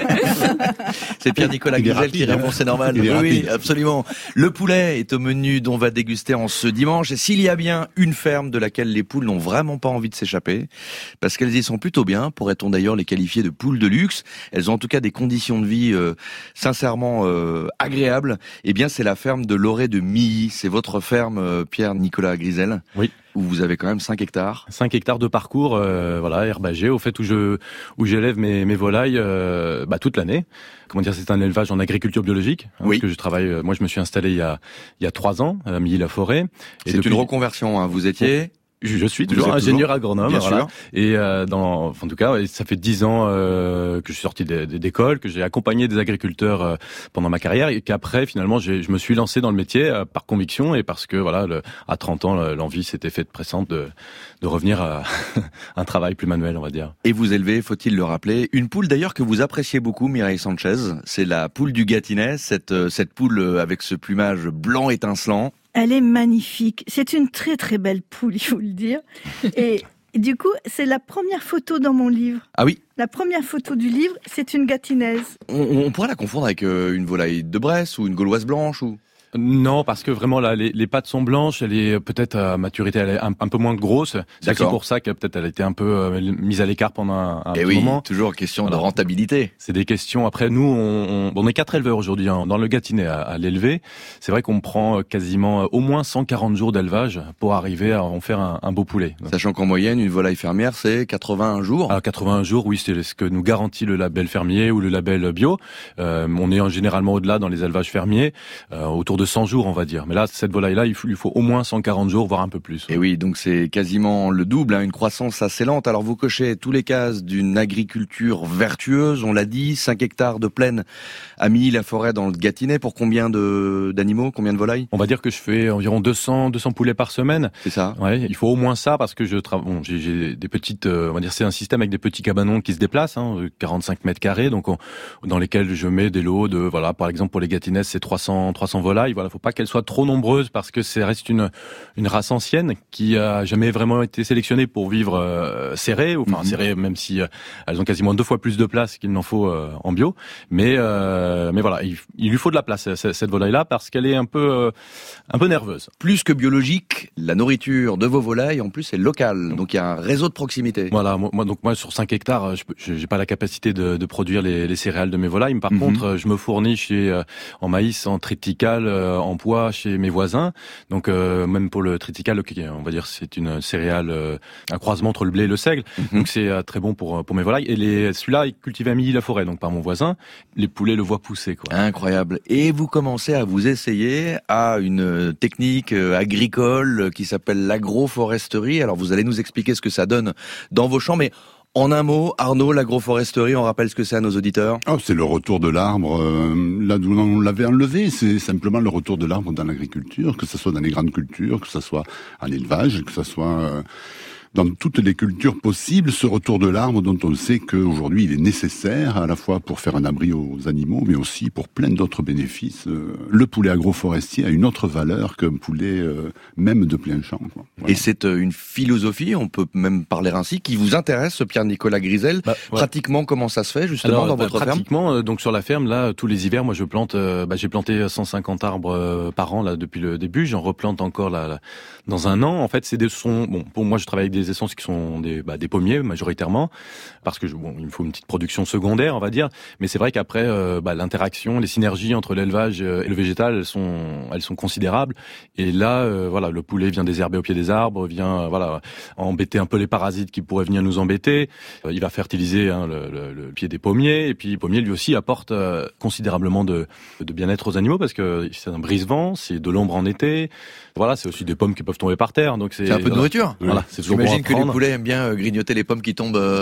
C'est Pierre-Nicolas Grisel qui répond, c'est normal. Oui, oui, absolument. Le poulet est au menu dont on va déguster en ce dimanche. Et s'il y a bien une ferme de laquelle les poules n'ont vraiment pas envie de s'échapper, parce qu'elles y sont plutôt bien, pourrait-on d'ailleurs les qualifier de poules de luxe, elles ont en tout cas des conditions de vie euh, sincèrement euh, agréables, eh bien c'est la ferme de Loré de Milly. C'est votre ferme, euh, Pierre-Nicolas Grisel. Oui. Où vous avez quand même cinq hectares. cinq hectares de parcours, euh, voilà, herbagé, au fait où je où j'élève mes mes volailles euh, bah, toute l'année. Comment dire, c'est un élevage en agriculture biologique, hein, oui. Parce que je travaille. Euh, moi, je me suis installé il y a il y a trois ans à Milly-la-Forêt. C'est depuis... une reconversion, hein. Vous étiez. Je, je suis toujours ingénieur toujours, agronome, bien voilà. Sûr. Et euh, dans, en tout cas, ça fait dix ans euh, que je suis sorti d'école, que j'ai accompagné des agriculteurs euh, pendant ma carrière, et qu'après, finalement, j'ai, je me suis lancé dans le métier euh, par conviction et parce que, voilà, le, à trente ans, l'envie s'était faite pressante de, de revenir à un travail plus manuel, on va dire. Et vous élevez, faut-il le rappeler, une poule d'ailleurs que vous appréciez beaucoup, Mireille Sanchez. C'est la poule du Gâtinais, cette cette poule avec ce plumage blanc étincelant. Elle est magnifique. C'est une très très belle poule, il faut le dire. Et du coup, c'est la première photo dans mon livre. Ah oui. La première photo du livre, c'est une gâtinaise. On, on pourrait la confondre avec euh, une volaille de Bresse ou une gauloise blanche ou... Non, parce que vraiment là, les, les pattes sont blanches. Elle est peut-être à maturité, elle est un, un peu moins grosse. C'est aussi pour ça que peut-être elle a été un peu euh, mise à l'écart pendant un, un Et petit oui, moment. Toujours question voilà. de rentabilité. C'est des questions. Après, nous, on, on, on est quatre éleveurs aujourd'hui hein, dans le Gâtinais à, à l'élever. C'est vrai qu'on prend quasiment au moins cent quarante jours d'élevage pour arriver à en faire un, un beau poulet. Sachant qu'en moyenne, une volaille fermière, c'est quatre-vingt-un jours. À quatre-vingt-un jours, oui, c'est ce que nous garantit le label fermier ou le label bio. Euh, on est généralement au-delà dans les élevages fermiers, euh, autour de cent jours, on va dire. Mais là, cette volaille-là, il faut, il faut au moins cent quarante jours, voire un peu plus. Et oui, donc c'est quasiment le double, hein, une croissance assez lente. Alors vous cochez tous les cases d'une agriculture vertueuse, on l'a dit, cinq hectares de plaine à Milly-la-Forêt dans le Gâtinais. Pour combien de d'animaux, combien de volailles? On va dire que je fais environ deux cents, deux cents poulets par semaine. C'est ça. Ouais, il faut au moins ça parce que je travaille. Bon, j'ai, j'ai des petites, euh, on va dire, c'est un système avec des petits cabanons qui se déplacent, hein, quarante-cinq mètres carrés, donc on, dans lesquels je mets des lots de, voilà, par exemple pour les Gâtinais, c'est trois cents, trois cents volailles. Voilà, faut pas qu'elles soient trop nombreuses parce que c'est reste une une race ancienne qui a jamais vraiment été sélectionnée pour vivre euh, serrée, enfin mm-hmm. serrée même si euh, elles ont quasiment deux fois plus de place qu'il n'en faut euh, en bio. Mais euh, mais voilà, il, il lui faut de la place cette, cette volaille-là parce qu'elle est un peu euh, un peu nerveuse. Plus que biologique, la nourriture de vos volailles en plus est locale, donc il y a un réseau de proximité. Voilà, moi donc moi sur cinq hectares, je j'ai pas la capacité de, de produire les, les céréales de mes volailles, mais par mm-hmm. contre je me fournis chez euh, en maïs, en triticale, euh, en pois chez mes voisins. Donc euh, même pour le triticale, on va dire c'est une céréale, euh, un croisement entre le blé et le seigle. Mm-hmm. Donc c'est euh, très bon pour pour mes volailles. Et les celui-là est cultivé à Milly-la-Forêt, donc par mon voisin. Les poulets le voient pousser, quoi. Incroyable. Et vous commencez à vous essayer à une technique agricole qui s'appelle l'agroforesterie. Alors vous allez nous expliquer ce que ça donne dans vos champs, mais en un mot, Arnaud, l'agroforesterie, on rappelle ce que c'est à nos auditeurs. Oh, c'est le retour de l'arbre, euh, là d'où on l'avait enlevé, c'est simplement le retour de l'arbre dans l'agriculture, que ce soit dans les grandes cultures, que ce soit en élevage, que ce soit euh, dans toutes les cultures possibles, ce retour de l'arbre dont on sait qu'aujourd'hui il est nécessaire à la fois pour faire un abri aux animaux, mais aussi pour plein d'autres bénéfices. Le poulet agroforestier a une autre valeur qu'un poulet euh, même de plein champ, quoi. Voilà. Et c'est une philosophie, on peut même parler ainsi, qui vous intéresse, Pierre-Nicolas Grisel. Bah, ouais. Pratiquement, comment ça se fait justement Alors, dans votre bah, ferme? Pratiquement, euh, donc sur la ferme, là, tous les hivers, moi je plante, euh, bah, j'ai planté cent cinquante arbres euh, par an là depuis le début. J'en replante encore là, là dans un an. En fait, c'est des sons. Bon, pour moi, je travaille avec des essences qui sont des, bah, des pommiers majoritairement, parce que je, bon, il me faut une petite production secondaire, on va dire. Mais c'est vrai qu'après, euh, bah, l'interaction, les synergies entre l'élevage et le végétal, elles sont, elles sont considérables. Et là, euh, voilà, le poulet vient désherber au pied des arbres, vient, euh, voilà, embêter un peu les parasites qui pourraient venir nous embêter. Euh, il va fertiliser hein, le, le, le pied des pommiers, et puis le pommier lui aussi apporte euh, considérablement de, de bien-être aux animaux parce que c'est un brise-vent, c'est de l'ombre en été. Voilà, c'est aussi des pommes qui peuvent tomber par terre, donc c'est, c'est un peu de voilà. nourriture. Voilà, c'est toujours J'imagine bon que les poulets aiment bien grignoter les pommes qui tombent. Euh...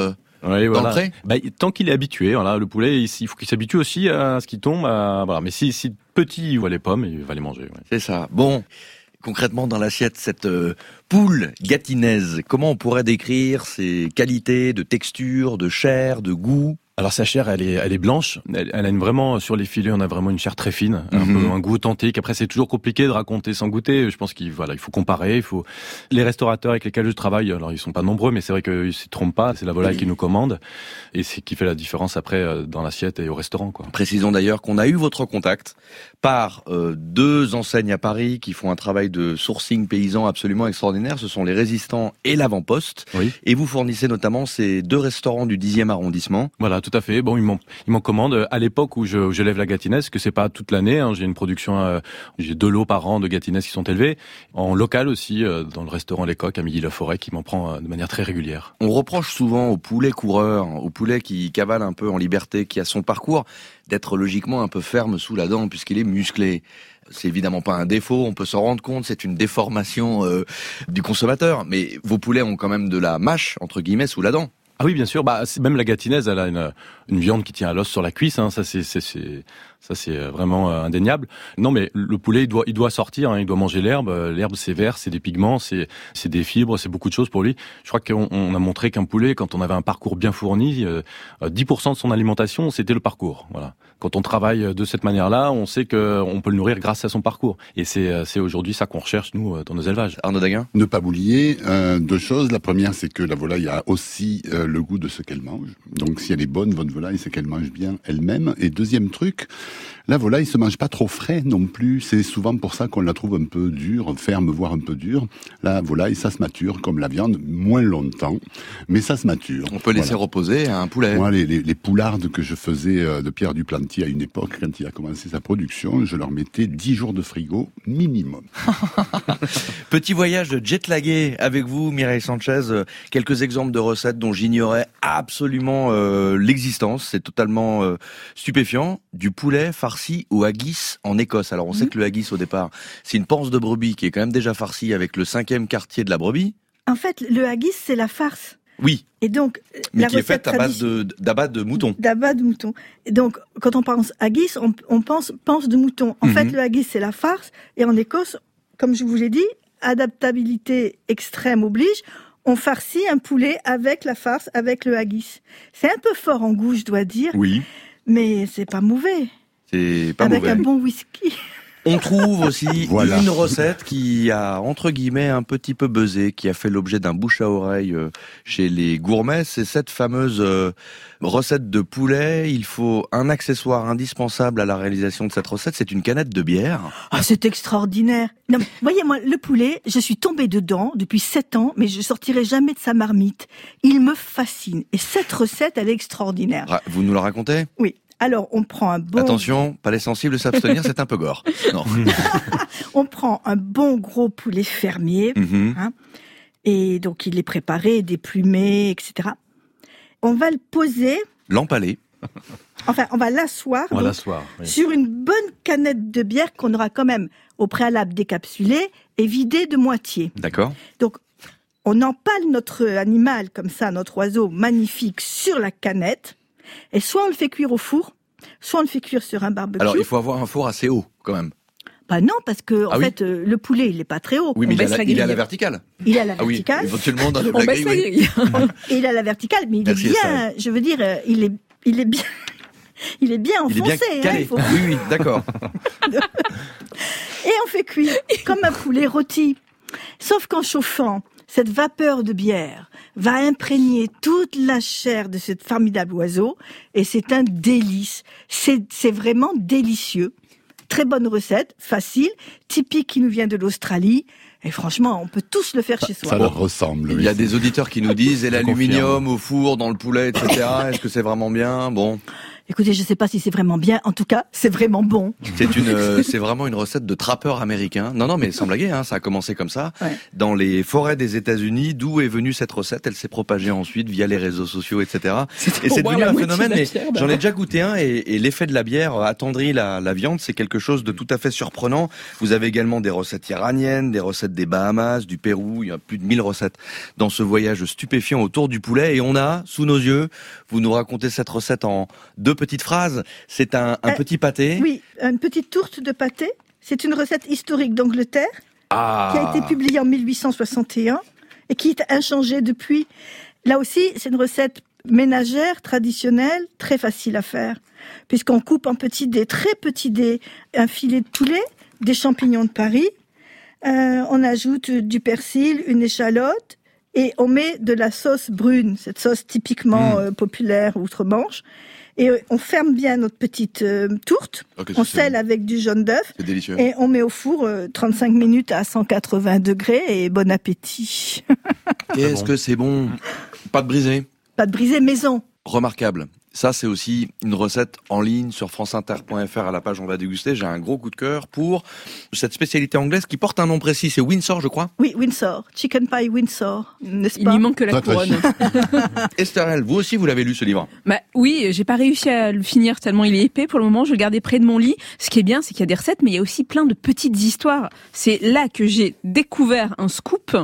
Oui, voilà. D'entrée. Bah, tant qu'il est habitué, voilà, le poulet, il, il faut qu'il s'habitue aussi à ce qui tombe. À, voilà. Mais si, si petit, il voit les pommes, il va les manger. Ouais. C'est ça. Bon, concrètement dans l'assiette, cette euh, poule gâtinaise, comment on pourrait décrire ses qualités de texture, de chair, de goût? Alors sa chair, elle est, elle est blanche. Elle, elle a une vraiment sur les filets, on a vraiment une chair très fine, un Mm-hmm. peu un goût authentique. Après, c'est toujours compliqué de raconter sans goûter. Je pense qu'il voilà, il faut comparer. Il faut les restaurateurs avec lesquels je travaille. Alors ils sont pas nombreux, mais c'est vrai qu'ils se trompent pas. C'est la volaille qui nous commande et c'est qui fait la différence après dans l'assiette et au restaurant, quoi. Précisons d'ailleurs qu'on a eu votre contact par euh, deux enseignes à Paris qui font un travail de sourcing paysan absolument extraordinaire. Ce sont les Résistants et l'Avant-Poste. Oui. Et vous fournissez notamment ces deux restaurants du dixième arrondissement. Voilà, tout à fait. Bon, ils m'en, ils m'en commandent à l'époque où je, où je lève la gâtinaise, que c'est pas toute l'année. Hein, j'ai une production, euh, j'ai deux lots par an de gâtinaises qui sont élevés. En local aussi, euh, dans le restaurant Les Coqs à Midi-la-Forêt, qui m'en prend euh, de manière très régulière. On reproche souvent au poulet coureur, au poulet qui cavale un peu en liberté, qui a son parcours, d'être logiquement un peu ferme sous la dent puisqu'il est musclé. C'est évidemment pas un défaut, on peut s'en rendre compte, c'est une déformation euh, du consommateur. Mais vos poulets ont quand même de la mâche, entre guillemets, sous la dent. Ah oui, bien sûr. Bah, c'est, même la gâtinaise, elle a une, une viande qui tient à l'os sur la cuisse. Hein. Ça, c'est, c'est, c'est, ça, c'est vraiment euh, indéniable. Non, mais le poulet, il doit, il doit sortir. Hein, il doit manger l'herbe. L'herbe, c'est vert, c'est des pigments, c'est, c'est des fibres, c'est beaucoup de choses pour lui. Je crois qu'on on a montré qu'un poulet, quand on avait un parcours bien fourni, euh, dix pour cent de son alimentation, c'était le parcours. Voilà. Quand on travaille de cette manière-là, on sait qu'on peut le nourrir grâce à son parcours. Et c'est, c'est aujourd'hui ça qu'on recherche, nous, dans nos élevages. Arnaud Daguin ? Ne pas oublier euh, deux choses. La première, c'est que la volaille a aussi euh, le goût de ce qu'elle mange. Donc si elle est bonne, votre volaille, c'est qu'elle mange bien elle-même. Et deuxième truc, la volaille se mange pas trop frais non plus. C'est souvent pour ça qu'on la trouve un peu dure, ferme, voire un peu dure. La volaille, ça se mature comme la viande, moins longtemps, mais ça se mature. On peut laisser voilà. reposer un poulet. Moi, les, les, les poulardes que je faisais euh, de Pierre Duplantier à une époque, quand il a commencé sa production, je leur mettais dix jours de frigo minimum. Petit voyage de jet-lagué avec vous, Mireille Sanchez. Quelques exemples de recettes dont j'ignorais absolument euh, l'existence. C'est totalement euh, stupéfiant. Du poulet farci au haggis en Écosse. Alors on sait que le haggis au départ, c'est une panse de brebis qui est quand même déjà farcie avec le cinquième quartier de la brebis. En fait, le haggis, c'est la farce. Oui. Et donc, mais la qui est faite à base tradi- de, d'abat de mouton. D'abat de mouton. Et donc, quand on pense haggis, on, on pense panse de mouton. En Mhm. fait, le haggis, c'est la farce. Et en Écosse, comme je vous l'ai dit, adaptabilité extrême oblige. On farcit un poulet avec la farce, avec le haggis. C'est un peu fort en goût, je dois dire. Oui. Mais c'est pas mauvais. C'est pas avec mauvais. un bon whisky. On trouve aussi Voilà. une recette qui a, entre guillemets, un petit peu buzzé, qui a fait l'objet d'un bouche à oreille euh, chez les gourmets. C'est cette fameuse euh, recette de poulet. Il faut un accessoire indispensable à la réalisation de cette recette, c'est une canette de bière. Ah, c'est extraordinaire. Non, mais voyez, moi, le poulet, je suis tombée dedans depuis sept ans, mais je sortirai jamais de sa marmite. Il me fascine. Et cette recette, elle est extraordinaire. Ra- Vous nous la racontez ? Oui. Alors, on prend un bon... Attention, pas les sensibles s'abstenir, c'est un peu gore. Non. On prend un bon gros poulet fermier, Mhm. hein, et donc il est préparé, déplumé, et cetera. On va le poser, L'empaler. enfin, on va l'asseoir, On va donc, l'asseoir, oui. sur une bonne canette de bière qu'on aura quand même au préalable décapsulée et vidée de moitié. D'accord. Donc, on empale notre animal comme ça, notre oiseau magnifique, sur la canette, et soit on le fait cuire au four, soit on le fait cuire sur un barbecue. Alors, il faut avoir un four assez haut, quand même. Bah non, parce que en Ah oui fait, euh, le poulet, il est pas très haut. Oui, mais On il, est à baisse la, la il est à grille. la verticale. Il est à la Ah oui, verticale. éventuellement dans le On la baisse grille, la oui. grille. Et il est à la verticale, mais il Merci, est bien, je veux dire, euh, il est, il est bien, il est bien Il est enfoncé. bien hein, calé. il faut- Oui, oui, d'accord. Et on fait cuire comme un poulet rôti. Sauf qu'en chauffant, cette vapeur de bière va imprégner toute la chair de ce formidable oiseau, et c'est un délice. C'est, c'est vraiment délicieux. Très bonne recette, facile, typique qui nous vient de l'Australie. Et franchement, on peut tous le faire chez soi. Ça leur ressemble. Il oui, y a c'est- des auditeurs qui nous disent, et Je l'aluminium au four, dans le poulet, et cetera. Est-ce que c'est vraiment bien ? Bon. Écoutez, je ne sais pas si c'est vraiment bien. En tout cas, c'est vraiment bon. C'est une, euh, c'est vraiment une recette de trappeur américain. Non, non, mais sans blaguer, hein, ça a commencé comme ça. Ouais. Dans les forêts des États-Unis, d'où est venue cette recette. Elle s'est propagée ensuite via les réseaux sociaux, et cetera. Et c'est devenu un phénomène. Mais bière, j'en ai déjà goûté un, et, et l'effet de la bière attendrit la, la viande. C'est quelque chose de tout à fait surprenant. Vous avez également des recettes iraniennes, des recettes des Bahamas, du Pérou. Il y a plus de mille recettes dans ce voyage stupéfiant autour du poulet. Et on a, sous nos yeux, vous nous racontez cette recette en deux petites phrases. C'est un, un euh, petit pâté. Oui, une petite tourte de pâté. C'est une recette historique d'Angleterre ah. qui a été publiée en mille huit cent soixante et un et qui est inchangée depuis. Là aussi, c'est une recette ménagère, traditionnelle, très facile à faire. Puisqu'on coupe en petits dés, très petits dés, un filet de poulet, des champignons de Paris. Euh, on ajoute du persil, une échalote. Et on met de la sauce brune, cette sauce typiquement mmh. euh, populaire outre-Manche. Et euh, on ferme bien notre petite euh, tourte. Okay, on scelle bon. Avec du jaune d'œuf. C'est délicieux. Et on met au four euh, trente-cinq minutes à cent quatre-vingts degrés. Et bon appétit. Qu'est-ce que c'est bon. Pas de brisé. Pas de brisé maison. Remarquable. Ça, c'est aussi une recette en ligne sur franceinter point f r à la page On va déguster. J'ai un gros coup de cœur pour cette spécialité anglaise qui porte un nom précis. C'est Windsor, je crois. Oui, Windsor. Chicken pie Windsor, n'est-ce Il pas? n'y manque que la couronne. Estherelle, vous aussi, vous l'avez lu, ce livre? Bah oui, j'ai pas réussi à le finir tellement il est épais. Pour le moment, je le gardais près de mon lit. Ce qui est bien, c'est qu'il y a des recettes, mais il y a aussi plein de petites histoires. C'est là que j'ai découvert un scoop.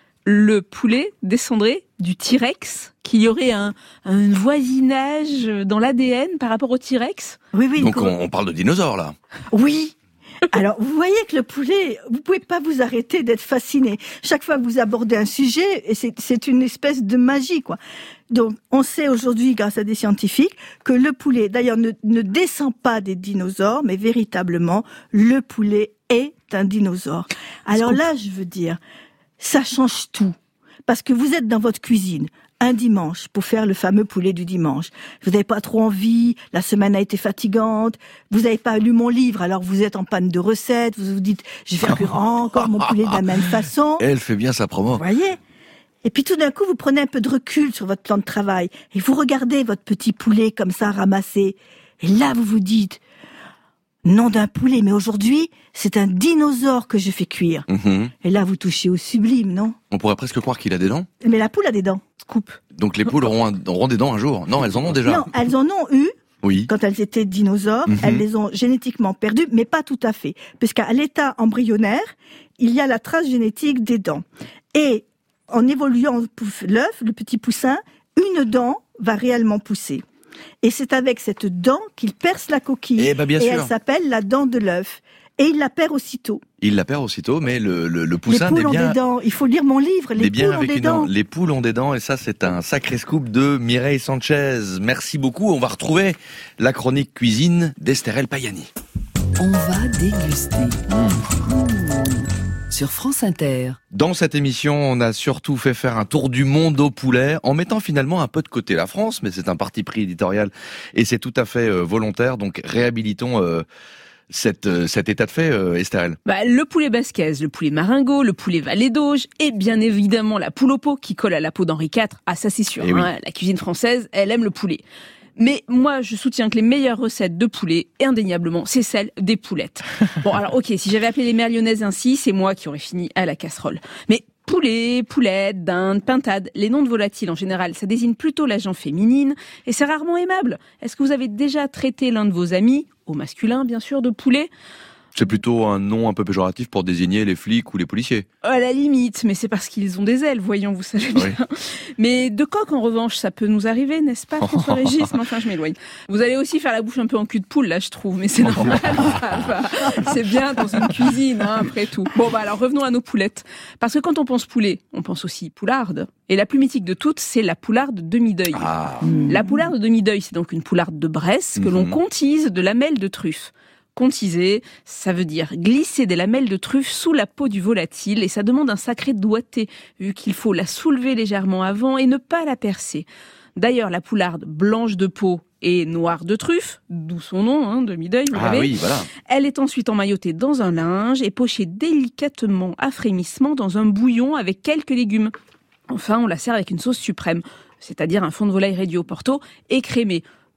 Le poulet descendrait du T-Rex, qu'il y aurait un, un voisinage dans l'A D N par rapport au T-Rex. Oui, oui. Donc on, on parle de dinosaures, là. Oui. Alors, vous voyez que le poulet, vous pouvez pas vous arrêter d'être fasciné. Chaque fois que vous abordez un sujet, et c'est, c'est une espèce de magie, quoi. Donc, on sait aujourd'hui, grâce à des scientifiques, que le poulet, d'ailleurs, ne, ne descend pas des dinosaures, mais véritablement, le poulet est un dinosaure. Alors là, je veux dire, ça change tout. Parce que vous êtes dans votre cuisine, un dimanche, pour faire le fameux poulet du dimanche. Vous n'avez pas trop envie, la semaine a été fatigante, vous n'avez pas lu mon livre, alors vous êtes en panne de recettes, vous vous dites, je vais faire cuire encore mon poulet de la même façon. Elle fait bien sa promo. Vous voyez ? Et puis tout d'un coup, vous prenez un peu de recul sur votre plan de travail, et vous regardez votre petit poulet comme ça ramassé. Et là, vous vous dites, nom d'un poulet, mais aujourd'hui, c'est un dinosaure que je fais cuire. Mmh. Et là, vous touchez au sublime, non? On pourrait presque croire qu'il a des dents. Mais la poule a des dents. Scoop. Donc les poules auront, un, auront des dents un jour. Non, elles en ont déjà. Non, elles en ont eu. Oui. Quand elles étaient dinosaures, mmh. elles les ont génétiquement perdues, mais pas tout à fait. Puisqu'à l'état embryonnaire, il y a la trace génétique des dents. Et en évoluant l'œuf, le petit poussin, une dent va réellement pousser. Et c'est avec cette dent qu'il perce la coquille. Eh ben bien et sûr. Elle s'appelle la dent de l'œuf. Et il la perd aussitôt. Il la perd aussitôt, mais le, le, le poussin les poules des biens... ont des dents. Il faut lire mon livre. Les poules ont des dents. dent. Les poules ont des dents, et ça, c'est un sacré scoop de Mireille Sanchez. Merci beaucoup. On va retrouver la chronique cuisine d'Estherelle Payani. On va déguster. Mmh. Mmh. Sur France Inter. Dans cette émission, on a surtout fait faire un tour du monde au poulet, en mettant finalement un peu de côté la France, mais c'est un parti pris éditorial et c'est tout à fait euh, volontaire. Donc réhabilitons euh, cette, euh, cet état de fait, euh, Estherelle. Bah, le poulet basquez, le poulet maringot, le poulet valet d'Auge et bien évidemment la poule au pot qui colle à la peau d'Henri quatre. Ah ça c'est sûr, hein, oui. La cuisine française, elle aime le poulet. Mais moi, je soutiens que les meilleures recettes de poulet, indéniablement, c'est celles des poulettes. Bon, alors ok, si j'avais appelé les mères lyonnaises ainsi, c'est moi qui aurais fini à la casserole. Mais poulet, poulette, dinde, pintade, les noms de volatiles en général, ça désigne plutôt la gent féminine et c'est rarement aimable. Est-ce que vous avez déjà traité l'un de vos amis, au masculin bien sûr, de poulet ? C'est plutôt un nom un peu péjoratif pour désigner les flics ou les policiers. À la limite, mais c'est parce qu'ils ont des ailes, voyons, vous savez bien. Oui. Mais de coq, en revanche, ça peut nous arriver, n'est-ce pas, François-Régis ? Mais enfin, je m'éloigne. Vous allez aussi faire la bouche un peu en cul de poule, là, je trouve, mais c'est normal. C'est bien dans une cuisine, hein, après tout. Bon, bah alors, revenons à nos poulettes. Parce que quand on pense poulet, on pense aussi poularde. Et la plus mythique de toutes, c'est la poularde demi-deuil. Ah. La poularde demi-deuil, c'est donc une poularde de Bresse que mmh. l'on contise de lamelles de truffe. Contiser, ça veut dire glisser des lamelles de truffe sous la peau du volatile et ça demande un sacré doigté, vu qu'il faut la soulever légèrement avant et ne pas la percer. D'ailleurs, la poularde blanche de peau et noire de truffe, d'où son nom, hein, demi-deuil, vous ah savez. Oui, voilà. Elle est ensuite emmaillotée dans un linge et pochée délicatement à frémissement dans un bouillon avec quelques légumes. Enfin, on la sert avec une sauce suprême, c'est-à-dire un fond de volaille réduit au Porto, écrémé.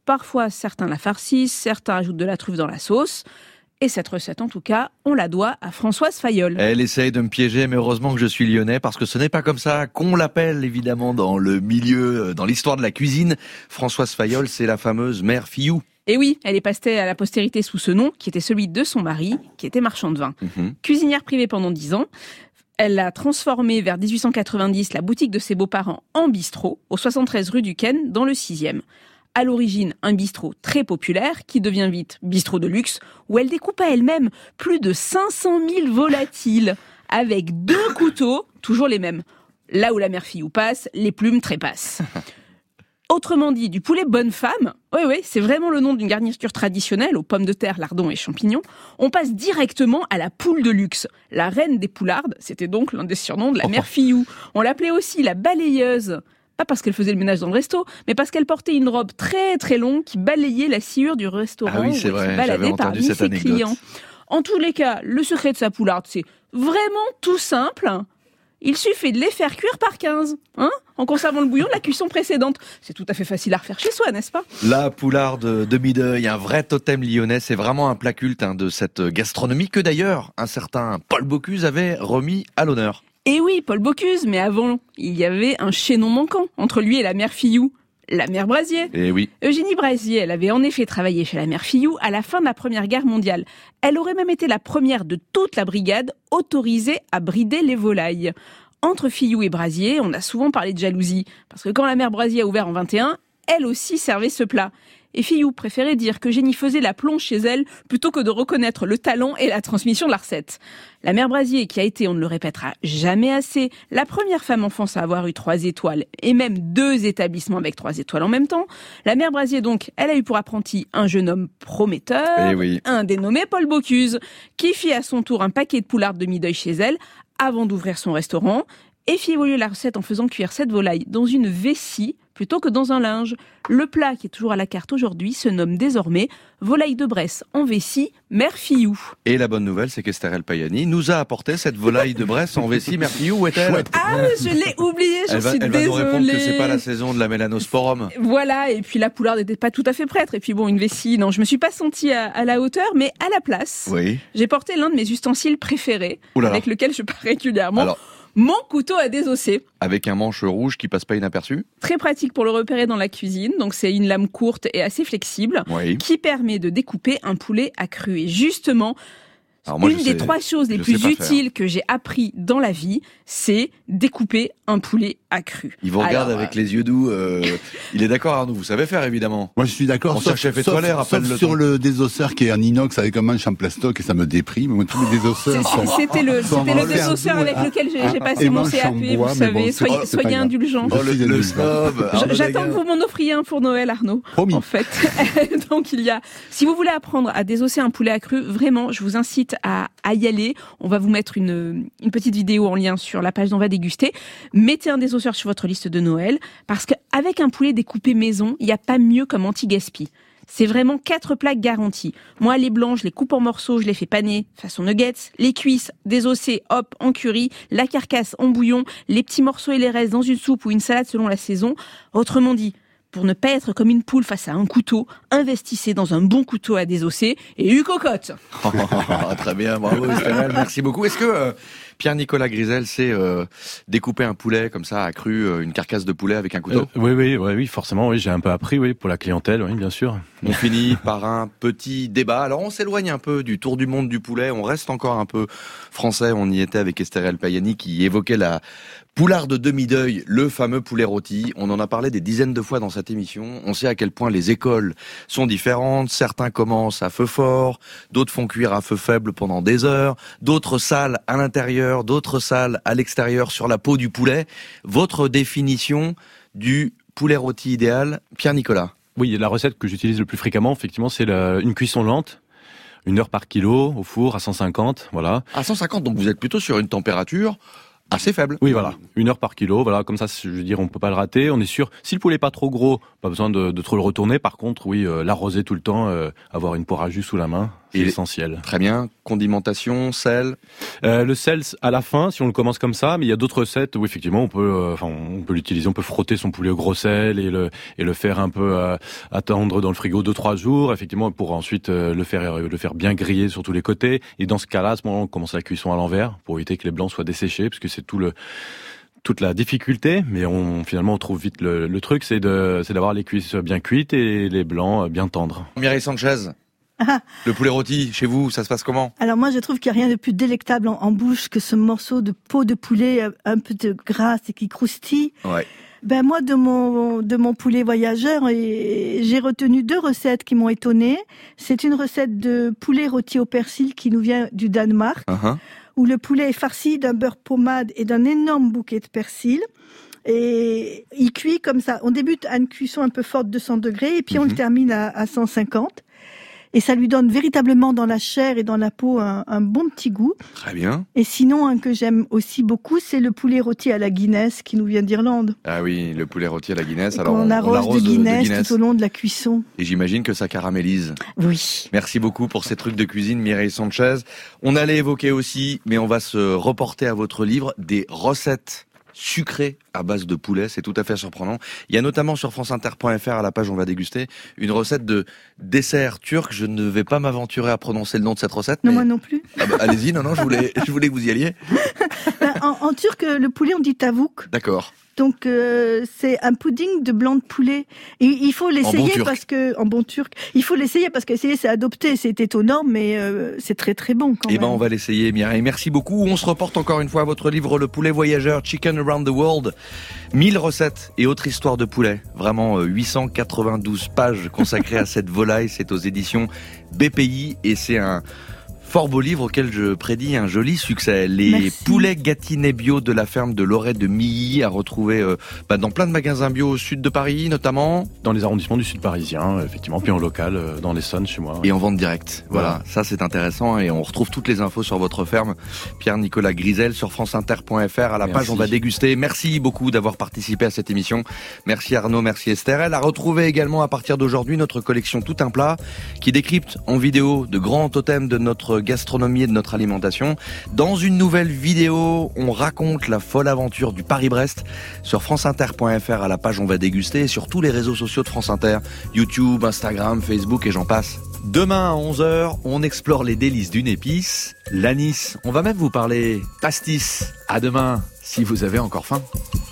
Parfois, certains la farcissent, certains ajoutent de la truffe dans la sauce. Et cette recette, en tout cas, on la doit à Françoise Fayolle. Elle essaye de me piéger, mais heureusement que je suis lyonnais, parce que ce n'est pas comme ça qu'on l'appelle, évidemment, dans le milieu, dans l'histoire de la cuisine. Françoise Fayolle, c'est la fameuse mère Fillou. Et oui, elle est passée à la postérité sous ce nom, qui était celui de son mari, qui était marchand de vin. Mmh. Cuisinière privée pendant dix ans, elle a transformé vers dix-huit cent quatre-vingt-dix la boutique de ses beaux-parents en bistrot, au soixante-treize rue du Ken, dans le sixième. À l'origine, un bistrot très populaire qui devient vite bistrot de luxe, où elle découpe à elle-même plus de cinq cent mille volatiles avec deux couteaux, toujours les mêmes. Là où la mère Fillou passe, les plumes trépassent. Autrement dit, du poulet bonne femme, oui oui, c'est vraiment le nom d'une garniture traditionnelle aux pommes de terre, lardons et champignons. On passe directement à la poule de luxe. La reine des poulardes, c'était donc l'un des surnoms de la mère Fillou. On l'appelait aussi la balayeuse. Pas parce qu'elle faisait le ménage dans le resto, mais parce qu'elle portait une robe très très longue qui balayait la sciure du restaurant ah oui, c'est où vrai, elle se baladait parmi ses anecdote. clients. En tous les cas, le secret de sa poularde, c'est vraiment tout simple. Il suffit de les faire cuire par quinze, hein, en conservant le bouillon de la cuisson précédente. C'est tout à fait facile à refaire chez soi, n'est-ce pas ? La poularde de Mideuil, un vrai totem lyonnais, c'est vraiment un plat culte hein, de cette gastronomie que d'ailleurs un certain Paul Bocuse avait remis à l'honneur. Et oui, Paul Bocuse, mais avant, il y avait un chaînon manquant entre lui et la mère Fillou, la mère Brasier. Et oui. Eugénie Brasier, elle avait en effet travaillé chez la mère Fillou à la fin de la Première Guerre mondiale. Elle aurait même été la première de toute la brigade autorisée à brider les volailles. Entre Fillou et Brasier, on a souvent parlé de jalousie, parce que quand la mère Brasier a ouvert en vingt et un, elle aussi servait ce plat. Et Fillou préférait dire que Génie faisait la plonge chez elle plutôt que de reconnaître le talent et la transmission de la recette. La mère Brasier, qui a été, on ne le répétera jamais assez, la première femme en France à avoir eu trois étoiles, et même deux établissements avec trois étoiles en même temps. La mère Brasier, donc, elle a eu pour apprenti un jeune homme prometteur, eh oui. un dénommé Paul Bocuse, qui fit à son tour un paquet de poulardes de Mideuil chez elle, avant d'ouvrir son restaurant, et fit évoluer la recette en faisant cuire cette volaille dans une vessie, plutôt que dans un linge. Le plat qui est toujours à la carte aujourd'hui se nomme désormais volaille de Bresse en vessie, mère Fillou. Et la bonne nouvelle, c'est qu'Esther Payani nous a apporté cette volaille de Bresse en vessie. Mère Fillou, où est-elle ? Ah, je l'ai oublié, je elle va, suis elle désolée. Elle va nous répondre que c'est pas la saison de la mélanosporum. Voilà, et puis la poularde n'était pas tout à fait prête. Et puis bon, une vessie, non, je me suis pas sentie à, à la hauteur, mais à la place, oui. J'ai porté l'un de mes ustensiles préférés, Oulala. avec lequel je pars régulièrement. Alors, mon couteau à désosser. Avec un manche rouge qui passe pas inaperçu. Très pratique pour le repérer dans la cuisine. Donc c'est une lame courte et assez flexible oui. qui permet de découper un poulet à cru. Et justement, Alors moi, une des sais, trois choses les plus utiles faire. que j'ai appris dans la vie, c'est découper un poulet à cru. Il vous regarde Alors, avec euh... les yeux doux. Euh, il est d'accord, Arnaud. Vous savez faire, évidemment. Moi, je suis d'accord. Mon cher chef étoilé, rappelle sauf le sur temps. le désosseur qui est en inox avec un manche en plastoc et ça me déprime. Moi, tous les désosseurs sont, C'était le, sont c'était le désosseur avec lequel j'ai, j'ai passé mon C A P, vous savez. Bon, soyez, soyez indulgents. Oh, le, le snob. J'attends que vous m'en offriez un pour Noël, Arnaud. Promis. En fait. Donc, il y a, si vous voulez apprendre à désosser un poulet à cru, vraiment, je vous incite à, à y aller. On va vous mettre une, une petite vidéo en lien sur la page d'On va déguster. Mettez un désosseur sur votre liste de Noël, parce qu'avec un poulet découpé maison, il n'y a pas mieux comme anti-gaspi. C'est vraiment quatre plats garantis. Moi, les blancs, je les coupe en morceaux, je les fais paner façon nuggets. Les cuisses, désossées, hop, en curry. La carcasse en bouillon. Les petits morceaux et les restes dans une soupe ou une salade selon la saison. Autrement dit, pour ne pas être comme une poule face à un couteau, investissez dans un bon couteau à désosser et une cocotte. Oh, très bien, bravo Estelle, merci beaucoup. Est-ce que euh, Pierre-Nicolas Grisel sait euh, découper un poulet comme ça à cru, euh, une carcasse de poulet avec un couteau ? euh, Oui, oui, oui, oui, forcément, oui, j'ai un peu appris, oui, pour la clientèle, oui, bien sûr. On finit par un petit débat. Alors on s'éloigne un peu du tour du monde du poulet, on reste encore un peu français. On y était avec Esther Payani qui évoquait la poularde de Mideuil, le fameux poulet rôti. On en a parlé des dizaines de fois dans cette émission. On sait à quel point les écoles sont différentes. Certains commencent à feu fort, d'autres font cuire à feu faible pendant des heures, d'autres salent à l'intérieur, d'autres salent à l'extérieur sur la peau du poulet. Votre définition du poulet rôti idéal, Pierre-Nicolas ? Oui, la recette que j'utilise le plus fréquemment, effectivement, c'est la, une cuisson lente. Une heure par kilo, au four, à cent cinquante, voilà. À cent cinquante, donc vous êtes plutôt sur une température assez faible. Oui, voilà. Une heure par kilo, voilà. Comme ça, je veux dire, on peut pas le rater. On est sûr. Si le poulet est pas trop gros, pas besoin de, de trop le retourner. Par contre, oui, euh, l'arroser tout le temps, euh, avoir une poire à jus sous la main. C'est essentiel. Très bien. Condimentation, sel. Euh, le sel à la fin, si on le commence comme ça, mais il y a d'autres recettes où effectivement on peut, euh, enfin on peut l'utiliser, on peut frotter son poulet au gros sel et le et le faire un peu euh, attendre dans le frigo deux trois jours, effectivement pour ensuite euh, le faire le faire bien griller sur tous les côtés. Et dans ce cas-là, à ce moment, on commence la cuisson à l'envers pour éviter que les blancs soient desséchés, parce que c'est tout le toute la difficulté, mais on finalement on trouve vite le, le truc, c'est de c'est d'avoir les cuisses bien cuites et les blancs bien tendres. Mireille Sanchez. Ah. Le poulet rôti, chez vous, ça se passe comment? Alors moi, je trouve qu'il n'y a rien de plus délectable en, en bouche que ce morceau de peau de poulet un peu de grasse et qui croustille. Ouais. Ben moi, de mon de mon poulet voyageur, et j'ai retenu deux recettes qui m'ont étonnée. C'est une recette de poulet rôti au persil qui nous vient du Danemark, uh-huh. où le poulet est farci d'un beurre pommade et d'un énorme bouquet de persil. Et il cuit comme ça. On débute à une cuisson un peu forte, deux cents degrés, et puis mm-hmm. on le termine à, à cent cinquante. Et ça lui donne véritablement dans la chair et dans la peau un, un bon petit goût. Très bien. Et sinon, un que j'aime aussi beaucoup, c'est le poulet rôti à la Guinness qui nous vient d'Irlande. Ah oui, le poulet rôti à la Guinness. Alors on, on arrose, arrose de, Guinness de Guinness tout au long de la cuisson. Et j'imagine que ça caramélise. Oui. Merci beaucoup pour ces trucs de cuisine, Mireille Sanchez. On allait évoquer aussi, mais on va se reporter à votre livre, des recettes sucré à base de poulet, c'est tout à fait surprenant. Il y a notamment sur franceinter point f r, à la page on va déguster, une recette de dessert turc. Je ne vais pas m'aventurer à prononcer le nom de cette recette. Non, mais... moi non plus. Ah bah, allez-y, non, non, je voulais, je voulais que vous y alliez. en, en turc, le poulet on dit tavouk. D'accord. Donc euh, c'est un pudding de blanc de poulet. Et il faut l'essayer bon parce que en bon turc, il faut l'essayer parce qu'essayer c'est adopté, c'est étonnant, mais euh, c'est très très bon quand eh même. Eh ben on va l'essayer, Mireille. Merci beaucoup. On se reporte encore une fois à votre livre Le Poulet Voyageur, Chicken Around the World. mille recettes et autres histoires de poulet. Vraiment huit cent quatre-vingt-douze pages consacrées à cette volaille. C'est aux éditions B P I et c'est un fort beau livre auquel je prédis un joli succès. Les Merci. Poulets gatinés bio de la ferme de Lorette de Milly à retrouver euh, bah, dans plein de magasins bio au sud de Paris notamment. Dans les arrondissements du sud parisien, effectivement, puis en local, euh, dans l'Essonne chez moi. Ouais. Et en vente directe. Voilà. voilà, ça c'est intéressant et on retrouve toutes les infos sur votre ferme. Pierre-Nicolas Grisel sur franceinter point f r. À la merci. Page on va déguster. Merci beaucoup d'avoir participé à cette émission. Merci Arnaud, merci Esther. Elle a retrouvé également à partir d'aujourd'hui notre collection Tout un plat qui décrypte en vidéo de grands totems de notre gastronomie et de notre alimentation. Dans une nouvelle vidéo, on raconte la folle aventure du Paris-Brest sur franceinter point f r. À la page on va déguster et sur tous les réseaux sociaux de France Inter, YouTube, Instagram, Facebook et j'en passe. Demain à onze heures, on explore les délices d'une épice, l'anis. On va même vous parler pastis. À demain, si vous avez encore faim.